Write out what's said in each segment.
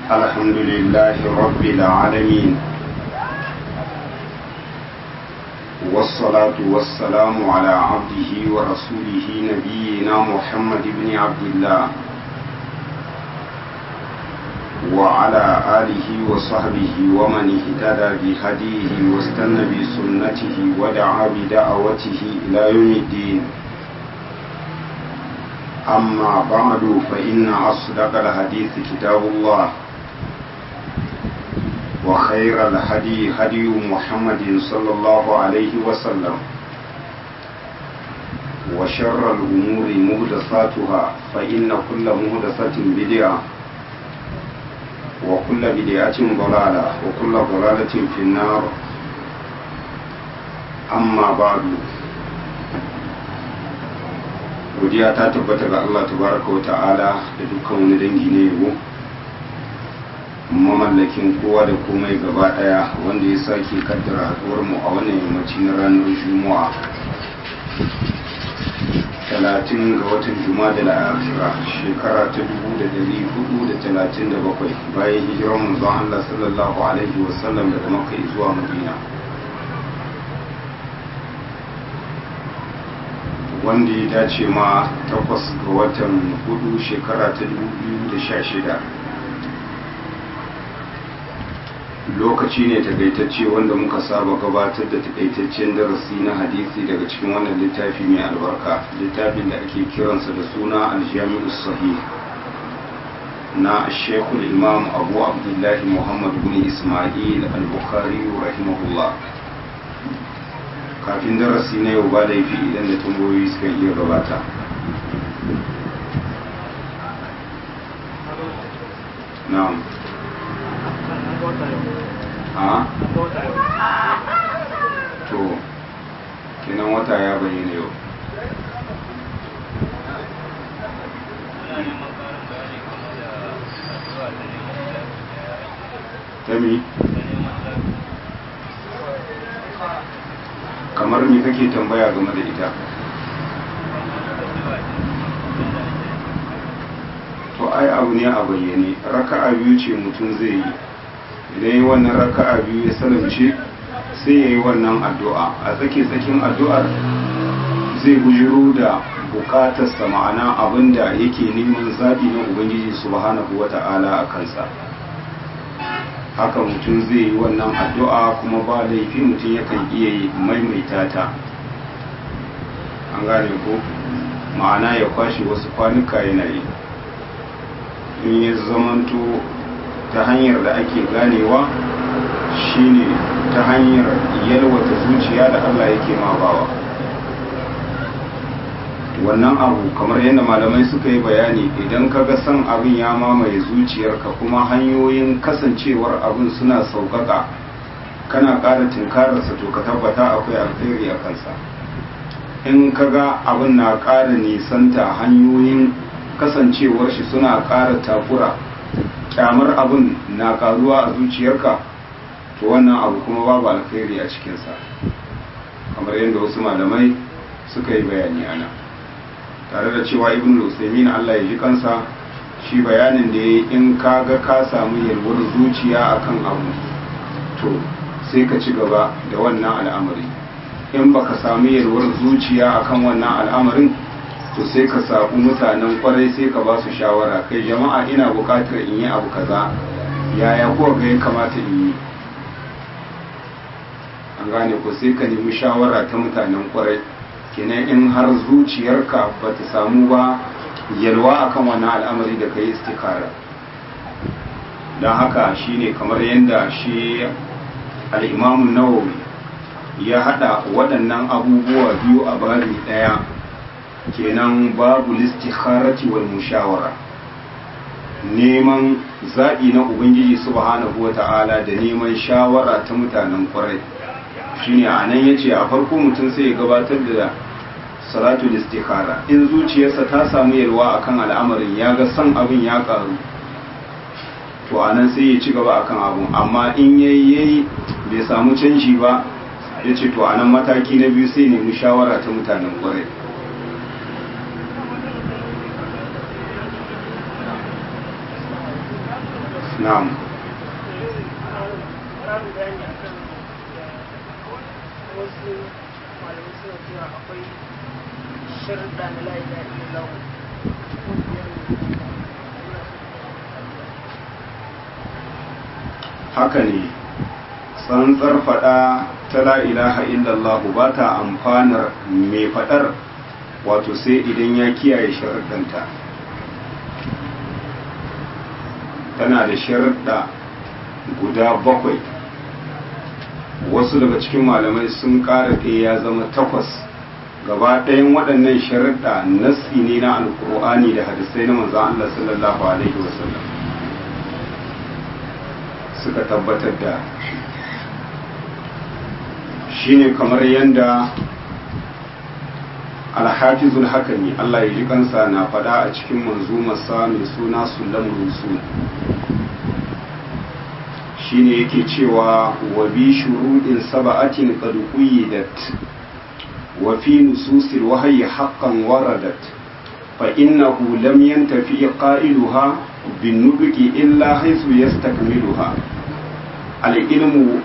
الحمد لله رب العالمين والصلاة والسلام على عبده ورسوله نبينا محمد بن عبد الله وعلى آله وصحبه ومن اهتدى بهديه واستنى بسنته ودعا بدعوته إلى يوم الدين أما بعد فإن أصدق الحديث كتاب الله وخير الهدي هدي محمد صلى الله عليه وسلم وشر الأمور محدثاتها فإن كل محدثة بدعة وكل بدعة ضلالة وكل ضلالة في النار أما بعد godiya ta tabbata ga Allah tabaraka wa ta'ala da dukkan wani dangi ne yabo mamallakin kowa da komai gaba daya wanda ya sake kaddara haduwar mu a wannan yammaci na ranar Juma'a 30 ga watan Jumada al-Akhira shekara ta 1437 bayan hijirar manzon Allah sallallahu alaihi wasallam daga Makka zuwa Madina wanda ya dace ma 8 ga watan 4 shekara ta 2016 lokaci ne takaitacce wanda muka saba gabatar da takaitaccen darasi na hadisi daga cikin wannan littafi mai albarka littafin da ake kiransa da suna aljami'us sahih na shekul imam abu abdullahi muhammad bin ismail al-bukhari rahimahullah kafin darasi na yau ba laifi idan da tambayoyi suka iya gabata na'am a to kenan wata ya bayyana yau tami kamar me kake tambaya game da ita to ai abu ne a bayyane raka'a biyu ce mutum zai yi idan yi wannan raka'a biyu ya salamce sai ya yi wannan addu'a a tsakin addu'ar zai bujiro da bukatarsa ma'ana abinda yake neman zaɓi na ubangiji subhanahu wata'ala a kansa haka mutum zai yi wannan addu'a kuma ba laifi mutum yakan iya maimaita ta an gane ko ma'ana ya kwashe wasu kwanuka yana yi in ya zamanto ta hanyar da ake ganewa shine ta hanyar yalwata zuciya da Allah yake ma bawa wannan abu kamar yadda malamai suka yi bayani idan ka ga san abin ya mamaye zuciyarka kuma hanyoyin kasancewar abin suna sauƙaƙa kana ƙara tunkararsa to ka tabbata akwai alkhairi a kansa in ka ga abin na ƙara nisanta hanyoyin kasancewar shi suna ƙara takura kyamar abin na ƙaruwa a zuciyarka to wannan abu kuma babu alkhairi a cikinsa kamar yadda wasu malamai suka yi bayani ana tare da cewa ibn al-usaymin Allah ya ji kansa shi bayanin da yayi in kaga ka samu yalwar zuciya akan abu to sai ka ci gaba da wannan al'amari in baka samu yalwar zuciya akan wannan al'amarin to sai ka sabu mutanen kwarai sai ka ba su shawara kai jama'a ina bukatar in yi abu kaza yaya ko ga ya kamata in yi an gane ko sai ka nemi shawara ta mutanen kwarai kenan in har zuciyarka ba ta samu ba yalwa akan wannan al'amari da kai istikara don haka shine kamar yadda shi al-Imam Nawawi ya hada waɗannan abubuwa biyu a bari ɗaya kenan babu listikharati wal mushawara neman zaɓi na ubangiji subhanahu wata'ala da neman shawara ta mutanen kwarai shine a nan ya ce a farko mutum sai ya gabatar da salatul istikhara in zuciyarsa ta samu yalwa akan al'amarin ya ga san abin ya karu to a nan sai ya ci gaba akan abun amma in yayi bai samu canji ba ya ce to a nan mataki na biyu sai nemi shawara ta mutanen kwarai na'am. wasu malamai suna cewa akwai sharuɗa na la ilaha illallah haka ne, tsantsar faɗa ta la ilaha illallah ba ta amfanar mai faɗar wato sai idan ya kiyaye sharuɗanta. tana da sharuɗa guda 7, wasu daga cikin malamai sun ƙara ɗaya ya zama 8. gaba ɗayan waɗannan sharuɗa nassi ne na alƙur'ani da hadisai na manzon Allah sallallahu alaihi wasallam suka tabbatar da shine kamar yanda alhafizul hakami Allah ya ji kansa na faɗa a cikin manzumarsa mai suna sulamul usul shine yake cewa wa bi shuruɗin sab'atin qad quyyidat wa fi nususil wahyi haqqan waradat fa innahu lam yantafi qailuha bin nutqi illa haythu yastakmiluha al-ilmu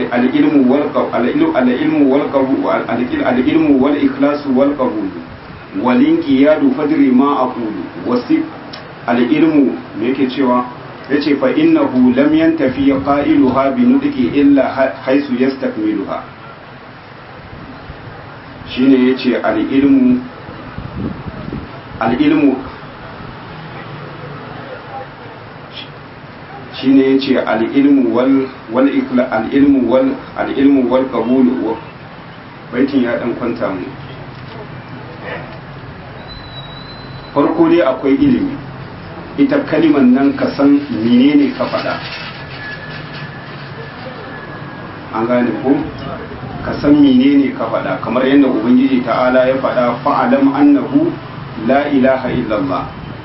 wal ikhlasu wal qabul wal inqiyadu fadri ma aqulu wasif al-ilmu me yake cewa yace fa innahu lam yantafi qailuha bi nutqi illa haythu yastakmiluha shine yace al-ilmu shine yace al-ilmu wal qabul baitin ya dan kwanta mu farko dai akwai ilimi, ita kalimar nan ka san menene ka faɗa, an gane ko ka san menene ka faɗa kamar yadda ubangiji ta'ala ya faɗa fa'alam annahu la ilaha illallah.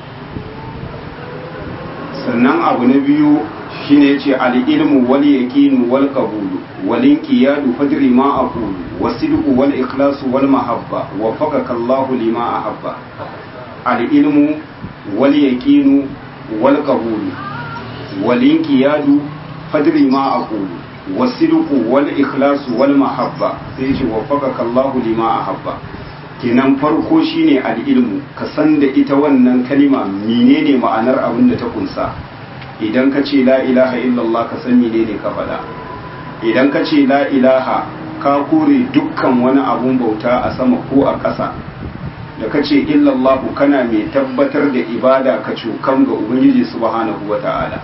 sannan abu na biyu shine yace al-ilmu wal yaqinu wal qabul wal inqiyadu fadri ma aqulu wasidqu wal ikhlasu wal mahabba waffaqaka Allahu lima ahabba. al-ilmu wal yaqinu wal qabul wal inqiyadu fadri ma aqulu wasidqu wal ikhlasu wal mahabba sai yace waffaqaka Allahu lima ahabba. kenan farko shine al-ilmu, ka san da ita wannan kalima menene ma'anar abin da ta kunsa. idan ka ce la ilaha illallah ka san menene ka faɗa. idan ka ce la ilaha ka kore dukkan wani abun bauta a sama ko a ƙasa. da ka ce illallah kana mai tabbatar da ibada ka cokan ga ubangiji subhanahu wata'ala.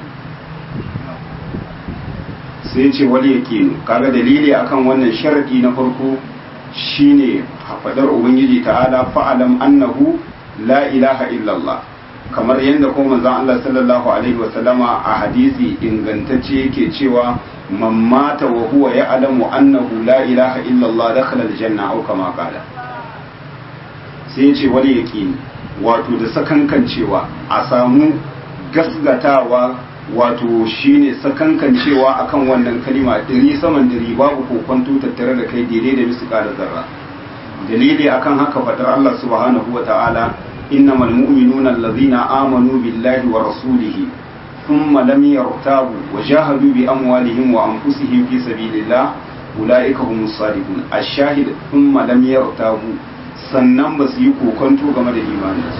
sai ce wal yaqinu, kaga dalili akan wannan sharadi na farko shine faɗar ubangiji ta'ala fa'alam annahu la ilaha illallah, kamar yadda kuma manzon Allah sallallahu alaihi wa sallama a hadisi ingantacce yake cewa man mata wa huwa ya'lamu annahu la ilaha illallah dakhala aljanna aw kama qala. sai yace wal yaqin, wato da sakankancewa a samu gasgatawa, wato shine sakankancewa akan wannan kalima dari saman dari babu kokonto tattare da kai daidai da misqala zarra. dalili akan haka fadar Allah subhanahu wa ta'ala innamal mu'minuna allazina amanu billahi wa rasulihi thumma lam yartabu wa jahadu bi amwalihim wa anfusihim fi sabilillah ulaika humus sadiqun. ash-shahid thumma lam yartabu, sannan ba su yi kokonto game da imaninsu.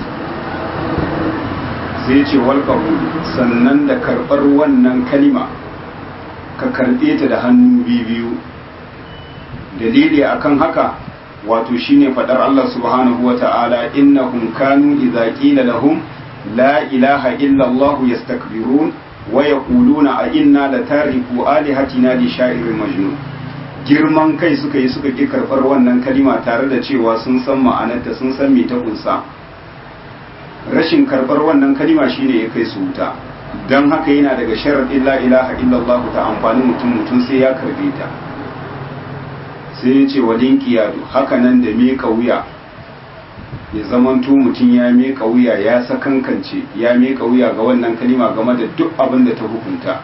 sai ce wal qabul, sannan da karbar wannan kalima ka karbe ta da hannu biyu. dalili akan haka wato shine fadar Allah subhanahu wa ta'ala innahum kanu idza qila lahum la ilaha illa Allah yastakbirun wa yaquluna a inna la tariku alihatina li sha'irin majnun. girman kai suka yi suka ki karbar wannan kalima tare da cewa sun san ma'anarta, sun san me ta kunsa. rashin karbar wannan kalima shine ya kai su wuta. dan haka yana daga sharadin la ilaha illa Allah ta amfani mutum sai ya karbe ta. sai ya ce walin kiyadu, haka nan da meka wuya, ya zamanto mutum ya meka wuya, ya sakankance ya meka wuya ga wannan kalima game da duk abin da ta hukunta.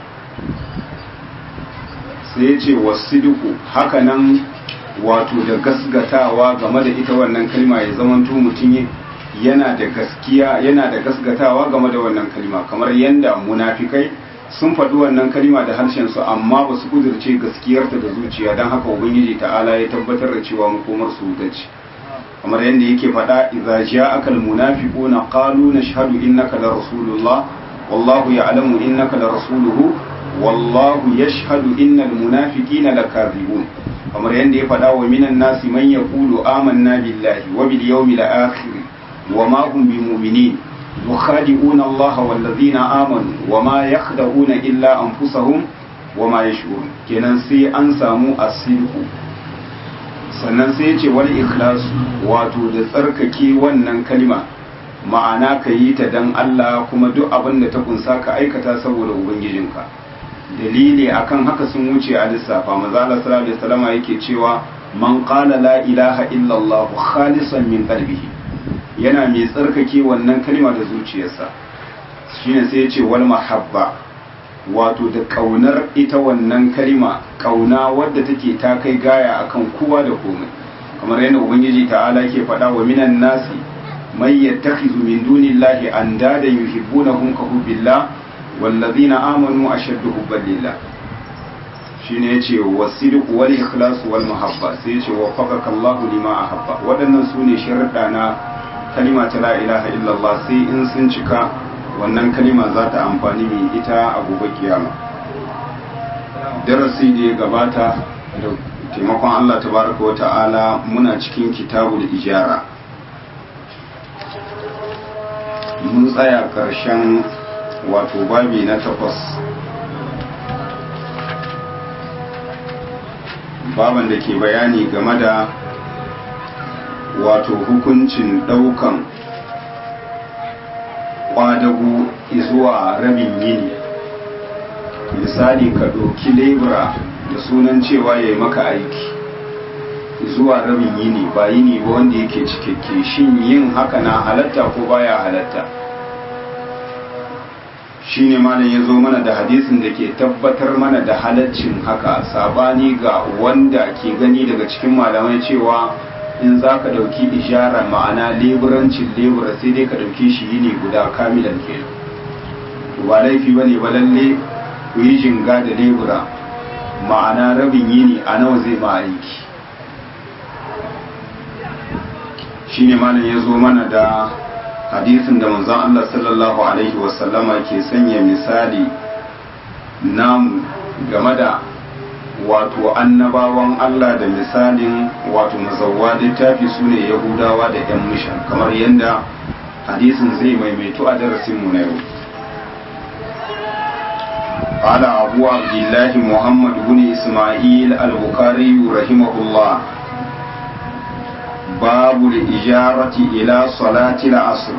sai ya ce wasidiku, haka nan wato da gasgatawa game da ita wannan kalima, ya zamanto mutum yana da gaskiya, yana da gasgatawa game da wannan kalima, kamar yanda munafikai sun faɗi wannan kalima da harshen su amma ba su kudurce gaskiyarta da zuciya don haka ubangiji ta'ala ya tabbatar da cewa makomar su wuta ce kamar yadda yake faɗa idza ja'aka almunafiquna qalu nashhadu innaka la rasulullah wallahu ya'lamu innaka la rasuluhu wallahu yashhadu innal munafiqina lakazibun kamar yadda ya faɗa wa minan nasi man yaqulu amanna billahi wa bil yawmil akhir wa ma hum bimu'minin yukhadi'una Allah wal ladina amanu wa ma yakhda'una illa anfusahum wa ma yash'urun kenan sai an samu asirku sannan sai ya ce wal ikhlas wato da tsarkake wannan kalma ma'ana ka yi ta dan Allah kuma duk abin da ta kunsa ka aikata saboda ubangijinka dalili akan haka sun wuce a lissafa manzo Allah sallallahu alaihi wasallam yake cewa man qala la ilaha illa Allah khalisan min qalbihi yana mai tsarkake wannan kalma da zuciyarsa shine sai ya ce wal mahabba wato da kaunar ita wannan kalma kauna wadda take ta kai gaya akan kowa da komai kamar yadda ubangiji ta'ala ke faɗa wa minan nasi man yattakhizu min dunillahi andada yuhibbunahum ka hubbillah wallazina amanu ashaddu hubban lillah shine yace wasidq wal ikhlas wal mahabba sai yace waffaqaka Allahu lima ahabba waɗannan sune sharuɗa na kalima ta la ilaha illallah sai in sun cika wannan kalima za ta amfani mai ita a gobe kiyama darasi da ya gabata da taimakon Allah tabaraka wa ta'ala muna cikin kitabul ijara mun tsaya karshen wato babi na 8 baban da ke bayani game da wato hukuncin daukan kwadago zuwa rabin yini misali ka ɗauki lebura da sunan cewa ya yi maka aiki zuwa rabin yini ba yini ba wanda yake cikakke shin yin haka na halatta ko baya halatta shine malam ya zo mana da hadisin da ke tabbatar mana da halaccin haka sabani ga wanda ke gani daga cikin malamai cewa in za ka ɗauki ishara ma'ana leburancin lebura sai dai ka ɗauki shi yini guda kamilan ke ba laifi ba ne ba lalle ku yi jinga da lebura ma'ana rabin yini a nawa zai ma aiki shi ne malam ya zo mana da hadisin da manzon Allah sallallahu alaihi wasallama ke sanya misali namu game da wato annabawan Allah da misalin wato mazawwa littafi su ne yahudawa da yan mishan kamar yadda hadisin zai maimaitu a darasinmu na yau قال أبو عبد الله محمد بن إسماعيل البخاري رحمه الله باب الإجارة إلى صلاة العصر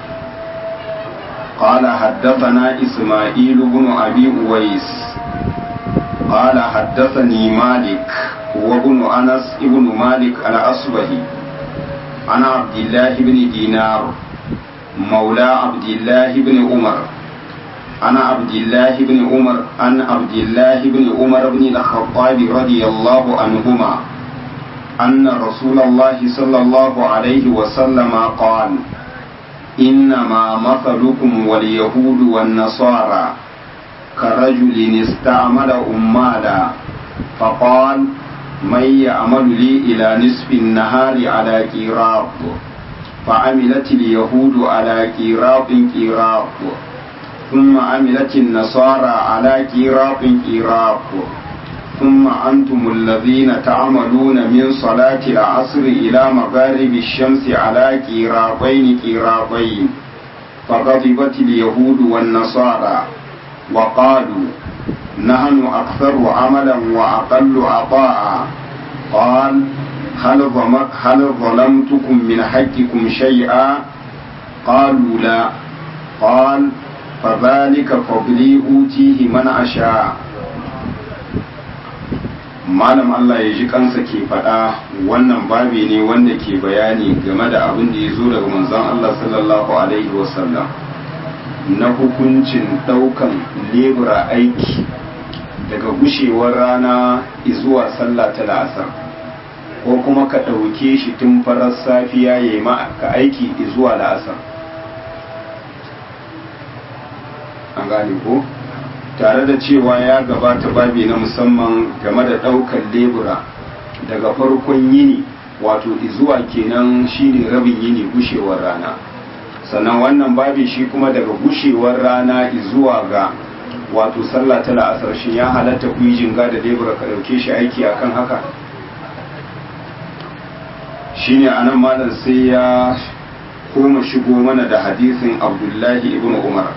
قال حدثنا إسماعيل بن أبي أويس قال حدثني مالك وابن أنس ابن مالك الأصبهي عن عبد الله بن دينار مولى عبد الله بن عمر عن عبد الله بن عمر عن عبد الله بن عمر بن الخطاب رضي الله عنهما أن رسول الله صلى الله عليه وسلم قال إنما مثلكم واليهود والنصارى كرجل استعمل أمالا فقال من يعمل لي إلى نصف النهار على قيراط فعملت اليهود على قيراط قيراط ثم عملت النصارى على قيراط قيراط ثم أنتم الذين تعملون من صلاة العصر إلى مغارب الشمس على قيراطين قيراطين فغضبت اليهود والنصارى وقالوا نحن أكثر عملا وأقل عطاء قال هل ظلمتكم من حقكم شيئا قالوا لا قال فذلك فضلي أوتيه من أشاء malam Allah ya ji kansa ke faɗa wannan babi ne wanda ke bayani game da abin da ya zo daga manzon Allah sallallahu alaihi wasallam na hukuncin ɗaukan lebura aiki daga gushewar rana zuwa sallah ta la'asar ko kuma ka ɗauke shi tun farar safiya ya yi ka aiki zuwa la'asar an gane ko tare da cewa ya gabata babi na musamman game da ɗaukar lebura daga farkon yini wato izuwa kenan shine rabin yini gushewar rana, sannan wannan babi shi kuma daga gushewar rana izuwa ga wato sallah ta la'asar, shi ya halatta ku yi jinga da lebura ka ɗauke shi aiki akan haka. shine anan malam sai ya koma shigo mana da hadisin Abdullahi ibn Umar,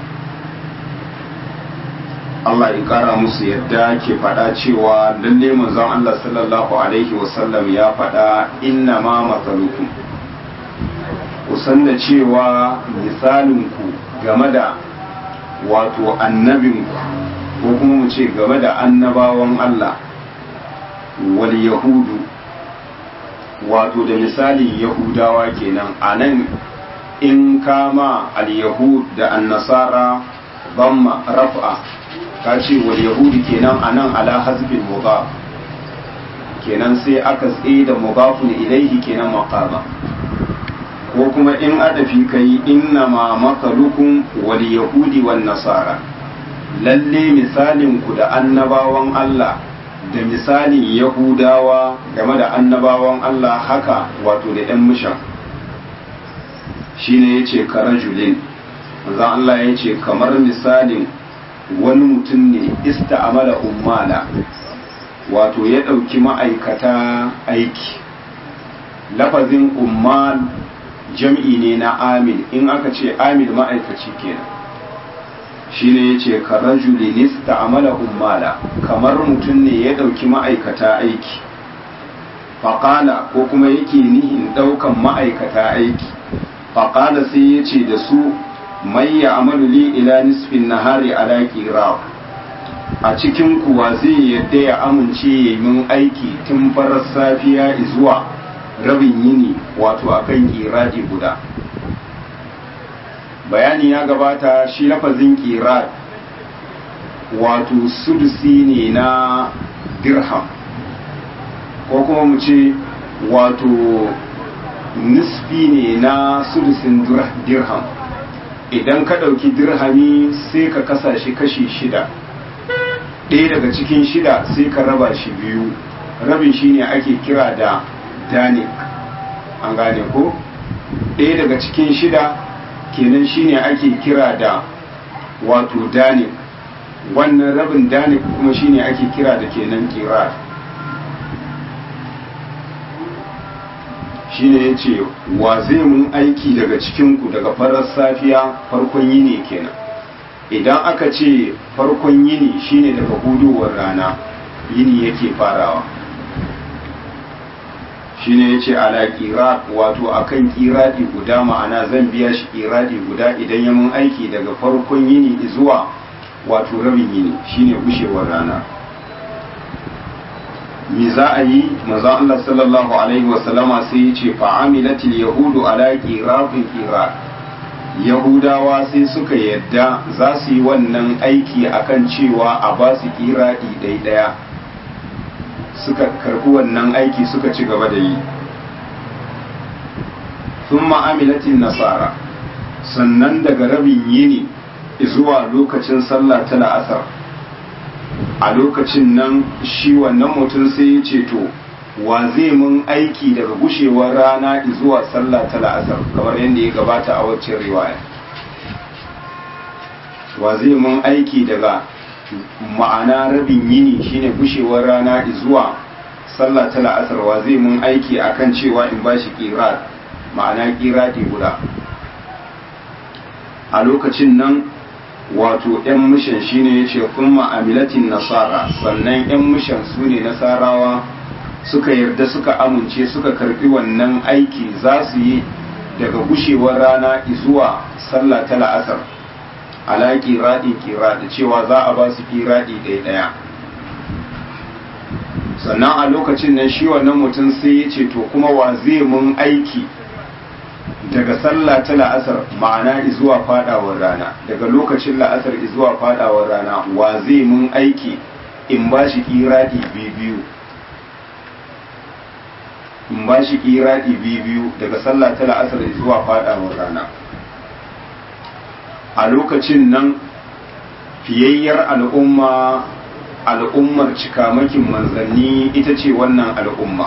Allah ya kara musu yadda ke faɗa cewa lalle manzon Allah sallallahu alaihi wasallam ya faɗa inna ma matsalukum, kusan da cewa misalinku game da wato annabinku ko kuma mu ce game da annabawan Allah wal yahudu, wato da misalin yahudawa kenan a nan in kama al-yahud da an-nasara bamma raf'a ka ce wal yahudi kenan a nan ala hazbin mudaf kenan sai aka tsaye da mudafun ilaihi kenan maqama, ko kuma in adafi kai inna ma mathalukum wal yahudi wan nasara, lalle misalin ku da annabawan Allah da misalin yahudawa game da annabawan Allah haka wato da ‘yan mushan shine ya ce karajulin, manzan Allah ya ce kamar misalin wani mutum ne ista'amala ummala, wato ya ɗauki ma'aikata aiki. Lafazin ummal jam'i ne na amil, in aka ce amil ma'aikaci kenan, shine ya ce karajulin ista'amala ummala, kamar mutum ne ya ɗauki ma'aikata aiki. Faƙala ko kuma yake nihin ɗaukan ma'aikata aiki, faƙala sai ya ce da su mai ya amalu li ila nisfin nahari ala qira, a cikin kuwa zai yadda ya amince ya min aiki tun farar safiya zuwa rabin yini wato akan qiradi guda. Bayani ya gabata shi lafazin qirad wato sudusi ne na dirham, ko kuma mu ce wato nisfi ne na sudusin dirham. Idan ka ɗauki dirhami sai ka kasa shi kashi shida, ɗaya daga cikin shida sai ka raba shi biyu, rabin shi ne ake kira da danik, an gane ko? Ɗaya daga cikin shida kenan shi ne ake kira da wato danik, wannan rabin danik kuma shi ne ake kira da kenan kirar. Shi ne ya ce wa zai mun aiki daga cikinku daga farar safiya farkon yini kenan. Idan aka ce farkon yini shine daga hudowar rana yini yake farawa, shi ne ya ce ala ƙira wato akan ƙiraɗi guda, ma'ana zan biya shi ƙiraɗi guda idan ya mun aiki daga farkon yini zuwa wato rabin yini shine gushewar rana. Me za a yi? manzon Allah sallallahu alaihi wasallama sai ya ce fa'amilatil yahudu ala qirafin qirat, yahudawa sai suka yadda za su yi wannan aiki akan cewa a ba su qiradi ɗaya, suka karbi wannan aiki suka ci gaba da yi. thumma amilatin nasara, sannan daga rabin yini zuwa lokacin sallah ta la'asar, a lokacin nan shi wannan mutum sai ya ce to wa zai mun aiki daga gushewar rana zuwa sallah ta la'asar, kamar yadda ya gabata a waccan riwaya. Wa zai mun aiki daga ma'ana rabin yini shine gushewar rana zuwa sallah ta la'asar, wa zai mun aiki akan cewa in bashi qirat, ma'ana qirati guda. A lokacin nan wato ‘yan mishan shi ne ya ce kuma amilatin nasara, sannan ‘yan mishan su ne nasarawa suka yarda suka amince suka karbi wannan aiki za su yi daga gushewar rana zuwa sallah ta la'asar ala ƙiraɗi cewa za a ba su ƙiraɗi ɗaya. Sannan a lokacin nan shi wannan mutum sai ya ce to kuma wa zai mun aiki daga sallah ta la'asar, ma'ana zuwa fadawar rana, daga lokacin la'asar zuwa fadawar rana wa zai mun aiki in ba shi kiradi biyu, in ba shi kiradi biyu daga sallah ta la'asar zuwa fadawar rana. A lokacin nan fiyayyar al'umma al'ummar cikamakin manzanni ita ce wannan al'umma.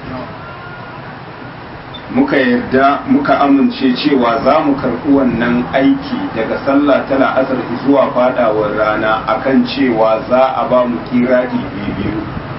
Muka yarda muka amince cewa za mu karɓi wannan aiki daga sallah ta la'asar zuwa fadawar rana akan cewa za a ba mu kiradi biyu.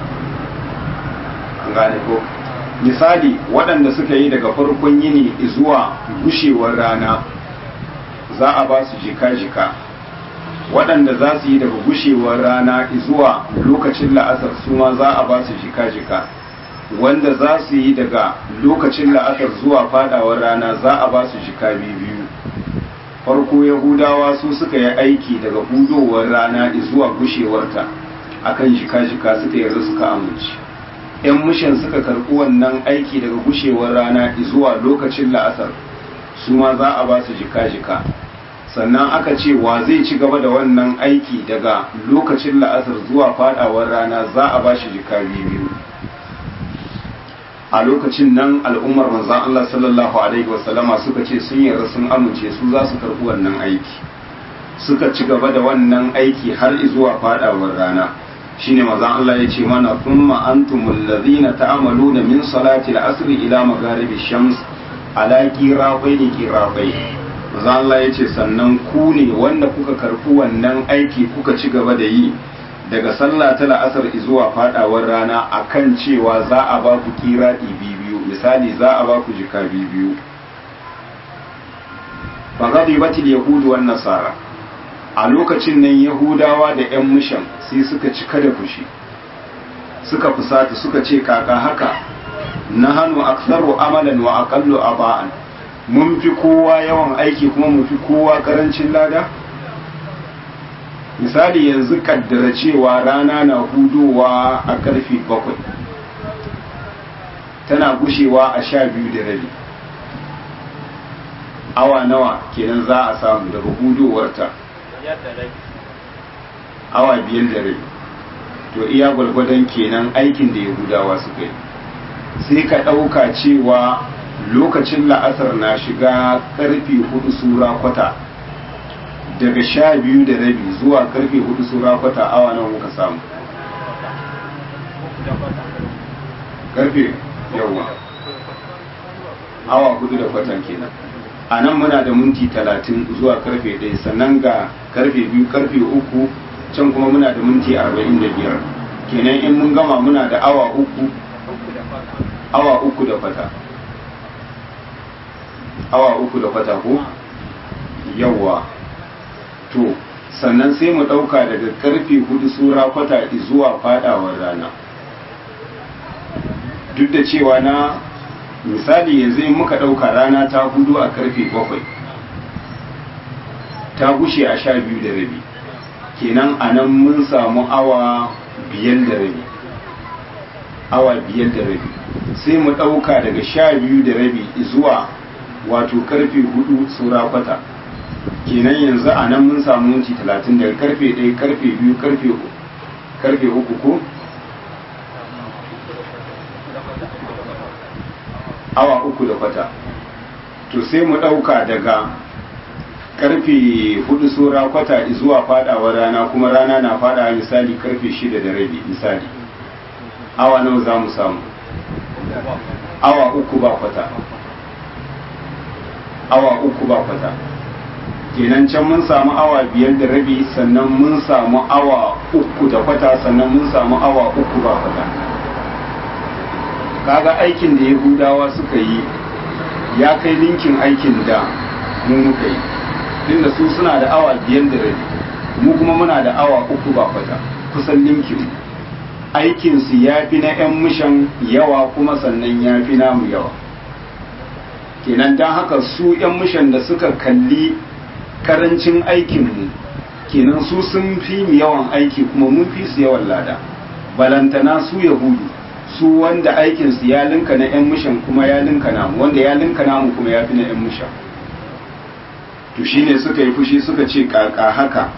An gane ko? Misali waɗanda suka yi daga farkon yini zuwa gushewar rana za a ba su jika-jika, waɗanda za su yi daga gushewar rana zuwa lokacin la'asar su ma za a ba su jika-jika, wanda za su yi daga lokacin la'asar zuwa fadawar rana za a ba su jika biyu. Farko yahudawa su suka yi aiki daga hudowar rana zuwa gushewarta akan jika-jika suka yarda suka amince. 'Yan mushen suka karɓi wannan aiki daga gushewar rana zuwa lokacin la'asar su ma za a ba su jika-jika. Sannan aka ce wa zai ci gaba da wannan aiki daga lokacin la'asar zuwa fadawar rana za a ba shi jika biyu. A lokacin nan al'ummar manzan Allah sallallahu Alaihi wasallama suka ce sun yarda sun amince su za su karɓi wannan aiki, suka ci gaba da wannan aiki har zuwa fadawar rana. Shine manzan Allah ya ce mana thumma antumul ladhina ta'maluna min salati al-asr ila magharibi shams ala qirabaini qirabaini. Manzan Allah ya ce sannan ku ne wanda kuka karɓi wannan aiki kuka ci gaba da yi daga sallah ta la'asar zuwa fadawar rana akan cewa za a ba ku kiradi biyu, misali za a ba ku jika biyu. Faghadibatil yahudu wan nasara, a lokacin nan yahudawa da 'yan mushan sai suka cika da fushi, suka fusata suka ce kaka haka nahanu aktharu amalan wa aqallu aba'an, mun fi kowa yawan aiki kuma mun fi kowa karancin lada. Misali yanzu kaddara cewa rana na hudowa a karfe 7 tana gushewa a 12:30, awa nawa kenan za a samu daga hudowarta? Awa 5:30. To iya gwalgwadon kenan aikin da yahudawa suka yi. Sai ka ɗauka cewa lokacin la'asar na shiga karfe 4 sura kwata, daga 12:30 zuwa karfe 4 sura kwata awa nawa muka samu? Karfe yawa awa 4 da kwatan kenan. A nan muna da minti 30 zuwa karfe 1, sannan ga karfe 2 karfe 3 can kuma muna da minti 45, kenan in mun gama muna da awa 3 da kwata. Awa 3 da kwata ko? Yawa. To sannan sai mu ɗauka daga karfe 4 sura kwata zuwa fadawar rana. Duk da cewa na misali yanzu in muka ɗauka rana ta hudu a karfe 7 ta gushe a 12:30, kenan a nan mun samu awa 5:30. Awa 5:30 sai mu ɗauka daga 12:30 zuwa wato karfe 4 sura kwata, kenan yanzu a nan mun samu minti 30 daga karfe 1 karfe 2 karfe 3 ko awa 3 da kwata. To sai mu ɗauka daga karfe 4 sura kwata zuwa fadawar rana, kuma rana na fada misali karfe 6:30 misali, awa nawa za mu samu? Awa 3 ba kwata. Awa 3 ba kwata. Kenan can mun samu awa 5:30, sannan mun samu awa 3 da kwata, sannan mun samu awa 3 ba kwata. Kaga aikin da yahudawa suka yi ya kai linkin aikin da mu muka yi, tunda su suna da awa 5:30, mu kuma muna da awa 3 ba kwata, kusan linkin. Aikinsu ya fi na 'yan mushan yawa kuma sannan ya fi namu yawa. Kenan don haka su 'yan mushan da suka kalli karancin aikinmu, kenan su sun fi mu yawan aiki kuma mun fi su yawan lada. Balantana su yahudu, su wanda aikinsu ya linka na 'yan mushan kuma ya linka namu, wanda ya linka namu kuma ya fi na 'yan mushan. To shine suka yi fushi suka ce kaka haka,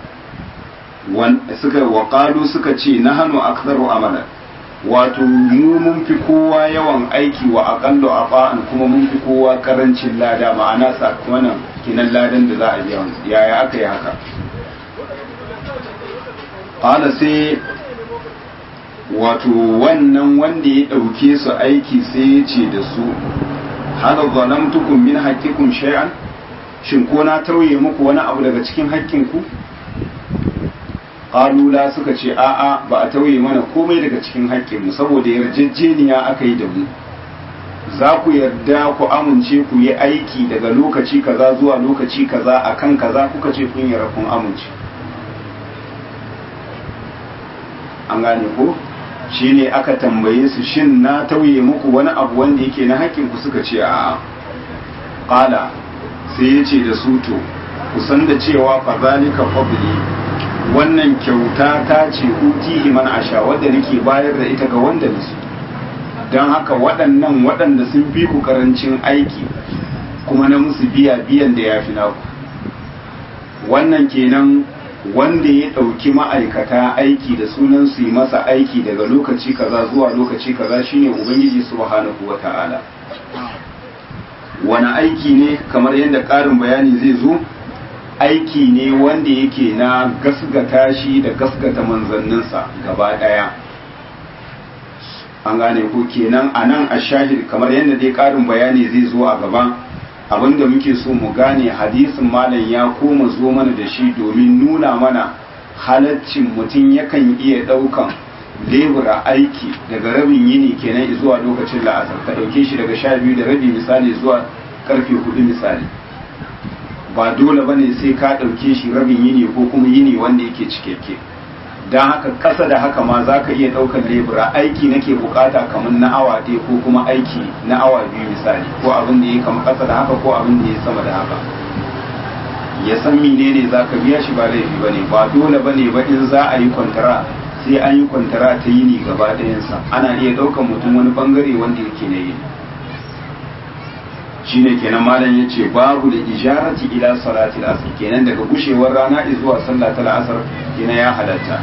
suka waƙalu suka ce na hannu aktharu amalan, wato mu mun fi kowa yawan aiki wa aqallu afa'an kuma mun fi kowa karancin lada, ma'ana sakamakon kinan ladan da za a biya musu. Yaya aka yi haka? ƙala sai wato wannan wanda ya ɗauke su aiki sai ya ce da su hal zalamtukum min haqqikum shay'an, shin ko na tauye muku wani abu daga cikin haƙƙinku? Qalu la, suka ce a'a ba a tauye mana komai daga cikin haƙƙinmu, saboda yarjejeniya aka yi da mu, za ku yarda ku amince ku yi aiki daga lokaci kaza zuwa lokaci kaza akan kaza, kuka ce kun yarda kun amince. An gane ko? Shine aka tambaye su shin na tauye muku wani abu wanda yake na haƙƙinku, suka ce a'a. Qala sai ya ce da su to ku san da cewa fa zalika fadli, wannan kyauta ta ce utihi man asha, wadda nake bayar da ita ga wanda nasu. Don haka waɗannan waɗanda sun fi ku karancin aiki kuma na musu biyan da ya fi naku. Wannan kenan wanda ya ɗauki ma'aikata aiki da sunan su yi masa aiki daga lokaci kaza zuwa lokaci kaza shine Ubangiji subhanahu wa ta'ala. Wani aiki ne, kamar yadda ƙarin bayani zai zo, aiki ne wanda yake na gasgata shi da gasgata manzanninsa gaba ɗaya. An gane ko kenan a nan a shahid, kamar yadda dai ƙarin bayani zai zo a gaba, abinda muke so mu gane hadisin malam ya koma zo mana da shi domin nuna mana halaccin mutum yakan iya ɗaukan lebura aiki daga rabin yini kenan zuwa lokacin la'asar, ka ɗauke shi daga 12:30 misali zuwa karfe 4 misali. Ba dole bane sai ka ɗauke shi rabin yini ko kuma yini wanda yake cikakke. Don haka ƙasa da haka ma za ka iya ɗaukar lebura aiki nake bukata kamar na awa ɗaya ko kuma aiki na awa 2 misali, ko abin da ya kama ƙasa da haka ko abin da ya sama da haka. Ya san menene za ka biya shi, ba laifi ba ne, ba dole ba ne ba in za a yi kwantara sai an yi kwantara ta yini gaba ɗayansa. Ana iya ɗaukar mutum wani bangare wanda yake na yini. Shine kenan malam ya ce babu da ijarati ila salati al-asr, kenan daga gushewar rana zuwa sallah ta al-asr kenan ya halatta.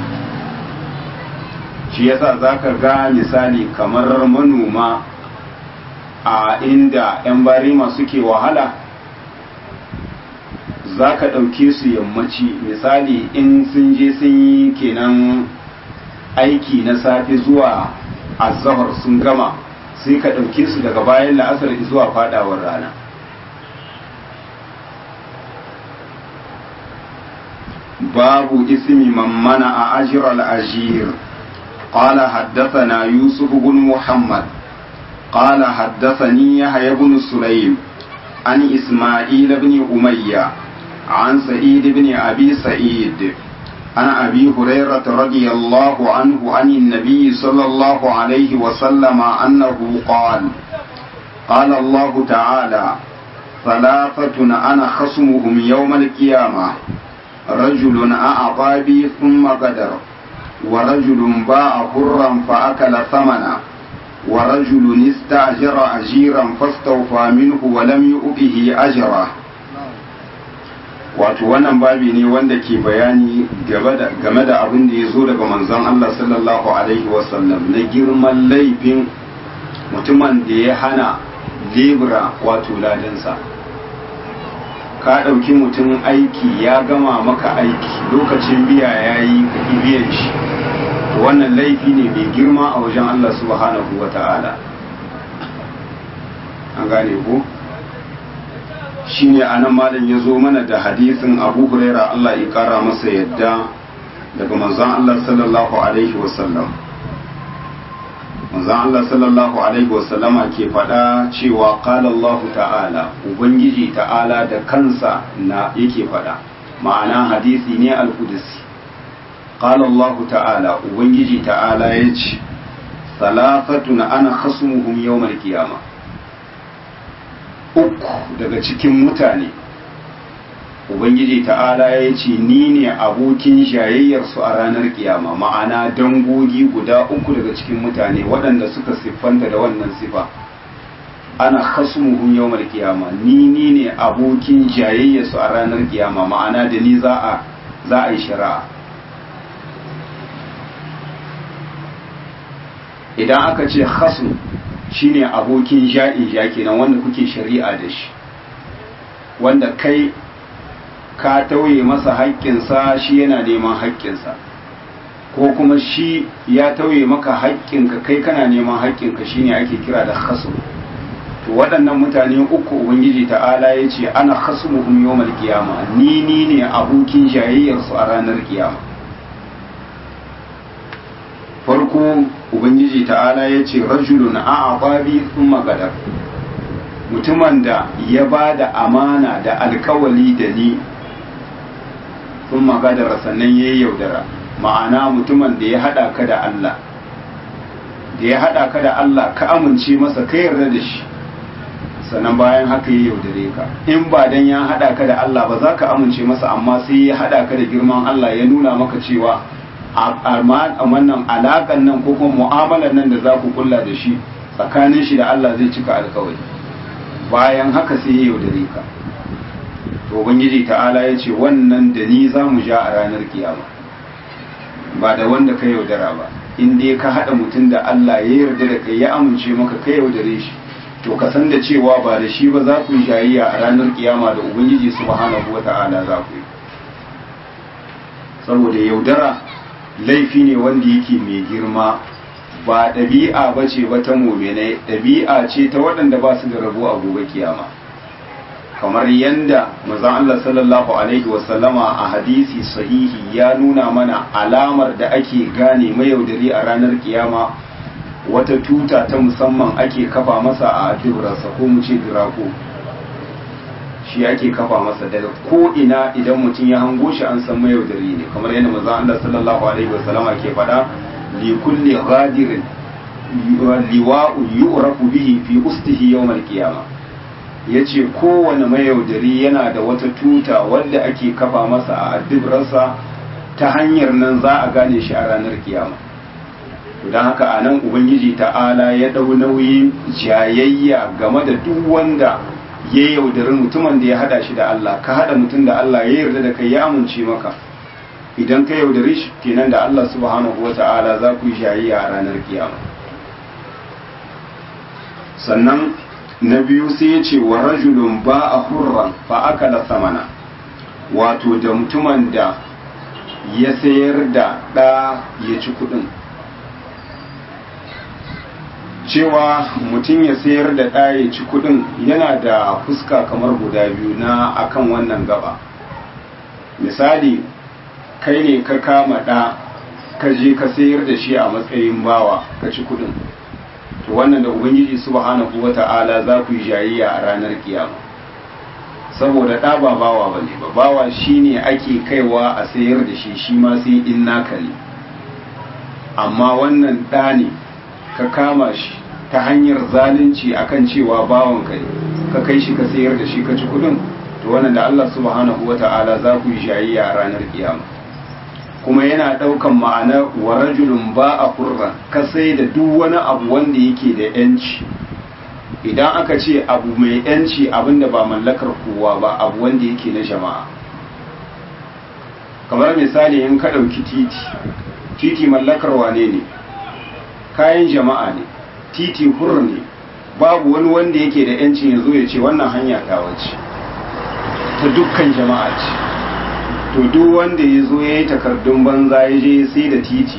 Shi yasa zaka ga misali kamar manoma a inda yan barima suke wahala, zaka ɗauke su yammaci misali in sun je sun yi kenan aiki na safe zuwa azhar sun gama, sai ka ɗauke su daga bayan la'asar zuwa fadawar rana. babu ismi man mana a ajiyar al'ajir. ƙala haddasa yusuf bin muhammad ƙala haddasa ni ya haya bin sulaim an ismail bin umayya an sa'id bin abi sa'id عن أبي هريرة رضي الله عنه عن النبي صلى الله عليه وسلم أنه قال قال الله تعالى ثلاثة أنا خصمهم يوم القيامة رجل أعطى بي ثم قدر ورجل باع حرا فأكل ثمنا ورجل استأجر أجيرا فاستوفى منه ولم يؤته أجره. Wato wannan babi ne wanda ke bayani game da abin da ya zo daga manzon Allah sallallahu alaihi wasallam na girman laifin mutumin da ya hana lebura wato ladansa. Ka ɗauki mutum aiki ya gama maka aiki lokacin biya ya yi ka biyan shi, wannan laifi ne mai girma a wajen Allah subhanahu wa ta'ala. An gane ko? Shine anan malam ya zo mana da hadisin Abu Huraira Allah ya kara masa yadda daga manzon Allah sallallahu alaihi wasallam. Manzon Allah sallallahu alaihi wasallama ke faɗa cewa qala Allah ta'ala, ubangiji ta'ala da kansa na yake faɗa, ma'ana hadisi ne al-qudsi. Qala Allah ta'ala, ubangiji ta'ala yace salafatun ana khasmuhum yawmal qiyamah, uku daga cikin mutane ubangiji ta'ala ya ce ni ne abokin jayayyarsu a ranar kiyama, ma'ana dangogi guda uku daga cikin mutane waɗanda suka siffanta da wannan sifa. Ana khasmuhum yawmal qiyama, ni ne abokin jayayyarsu a ranar kiyama, ma'ana da ni za a yi shari'a. Idan aka ce khasm shine abokin ja'ija kenan wanda kuke shari'a da shi, wanda kai ka tauye masa haƙƙinsa shi yana neman haƙƙinsa, ko kuma shi ya tauye maka haƙƙinka kai kana neman haƙƙinka shine ake kira da khasm. To waɗannan mutane uku ubangiji ta'ala ya ce ana khasmuhum yawmal qiyama, ni ne abokin jayayyar su a ranar kiyama. Farko ubangiji ta'ala ya ce rajulun a'ata bi thumma gadar, mutumin da ya ba da amana da alkawali da ni thumma gadar sannan yayi yaudara, ma'ana mutumin da ya hada ka da Allah, da ya hada ka da Allah ka amince masa ka yarda da shi, sannan bayan haka ya yaudare ka. In ba dan ya hada ka da Allah ba za ka amince masa, amma sai ya hada ka da girman Allah ya nuna maka cewa a wannan alaƙan nan ko kuma mu'amalar nan da za ku kulla da shi tsakanin shi da Allah zai cika alkawari, bayan haka sai ya yaudare ka. To ubangiji ta'ala ya ce wannan da ni za mu ja a ranar kiyama, ba da wanda ka yaudara ba. In dai ka haɗa mutum da Allah ya yarda da kai ya amince maka ka yaudare shi, to ka san da cewa ba da shi ba za ku yi jayayya a ranar kiyama da ubangiji subhanahu wata'ala za ku yi. Saboda yaudara laifi ne wanda yake mai girma, ba ɗabi'a ba ce ba ta muminai, ɗabi'a ce ta waɗanda ba su da rabo a gobe kiyama. Kamar yanda manzon Allah sallallahu alaihi wasallama a hadisi sahihi ya nuna mana alamar da ake gane mayaudari a ranar kiyama, wata tuta ta musamman ake kafa masa a dubrarsa, ko mu ce dirako, shi ake kafa masa daga ko ina idan mutum ya hango shi an san mayaudari ne. Kamar yadda manzon Allah sallallahu alaihi wasallama ke faɗa, li kulli ghadirin liwa'u yu'rafu bihi fi ustihi yawm al-qiyamah, yace kowane mayaudari yana da wata tuta wadda ake kafa masa a addibrarsa, ta hanyar nan za a gane shi a ranar kiyama. Don haka a nan ubangiji ta'ala ya ɗau nauyin jayayya game da duk wanda ya yaudari mutumin da ya hada shi da Allah. Ka hada mutum da Allah ya yarda da kai ya amince maka, idan ka yaudari shi kenan da Allah subhanahu wa ta'ala za ku yi jayayya a ranar kiyama. Sannan na biyu sai ya ce wa rajulun ba a hurran fa akala samana, wato da mutumin da ya sayar da ɗa ya ci kuɗin. Cewa mutum ya sayar da ɗa ya ci kuɗin yana da fuska kamar guda biyu na akan wannan gaba. Misali, kai ne ka kama ɗa ka je ka sayar da shi a matsayin bawa ka ci kuɗin, to wannan da ubangiji subhanahu wata'ala za ku yi jayayya a ranar kiyama. Saboda ɗa ba bawa bane ba, bawa shine ake kaiwa a sayar da shi, shi ma sai in naka ne. Amma wannan ɗa ne ka kama shi ta hanyar zalunci akan cewa bawan kai ka kai shi ka sayar da shi ka ci kudin, to wannan da Allah subhanahu wata'ala za ku yi jayayya a ranar kiyama. Kuma yana daukan ma'ana wa rajulun ba a hurra, ka sai da duk wani abu wanda yake da yanci. Idan aka ce abu mai yanci, abinda ba mallakar kowa ba, abu wanda yake na jama'a. Kamar misali in ka dauki titi mallakar wane ne? Kayan jama'a ne, titi hurr ne, babu wani wanda yake da yancin ya zo ya ce wannan hanya ta wace, ta dukkan jama'a ce. To duk wanda ya zo ya yi takardun banza ya je sai da titi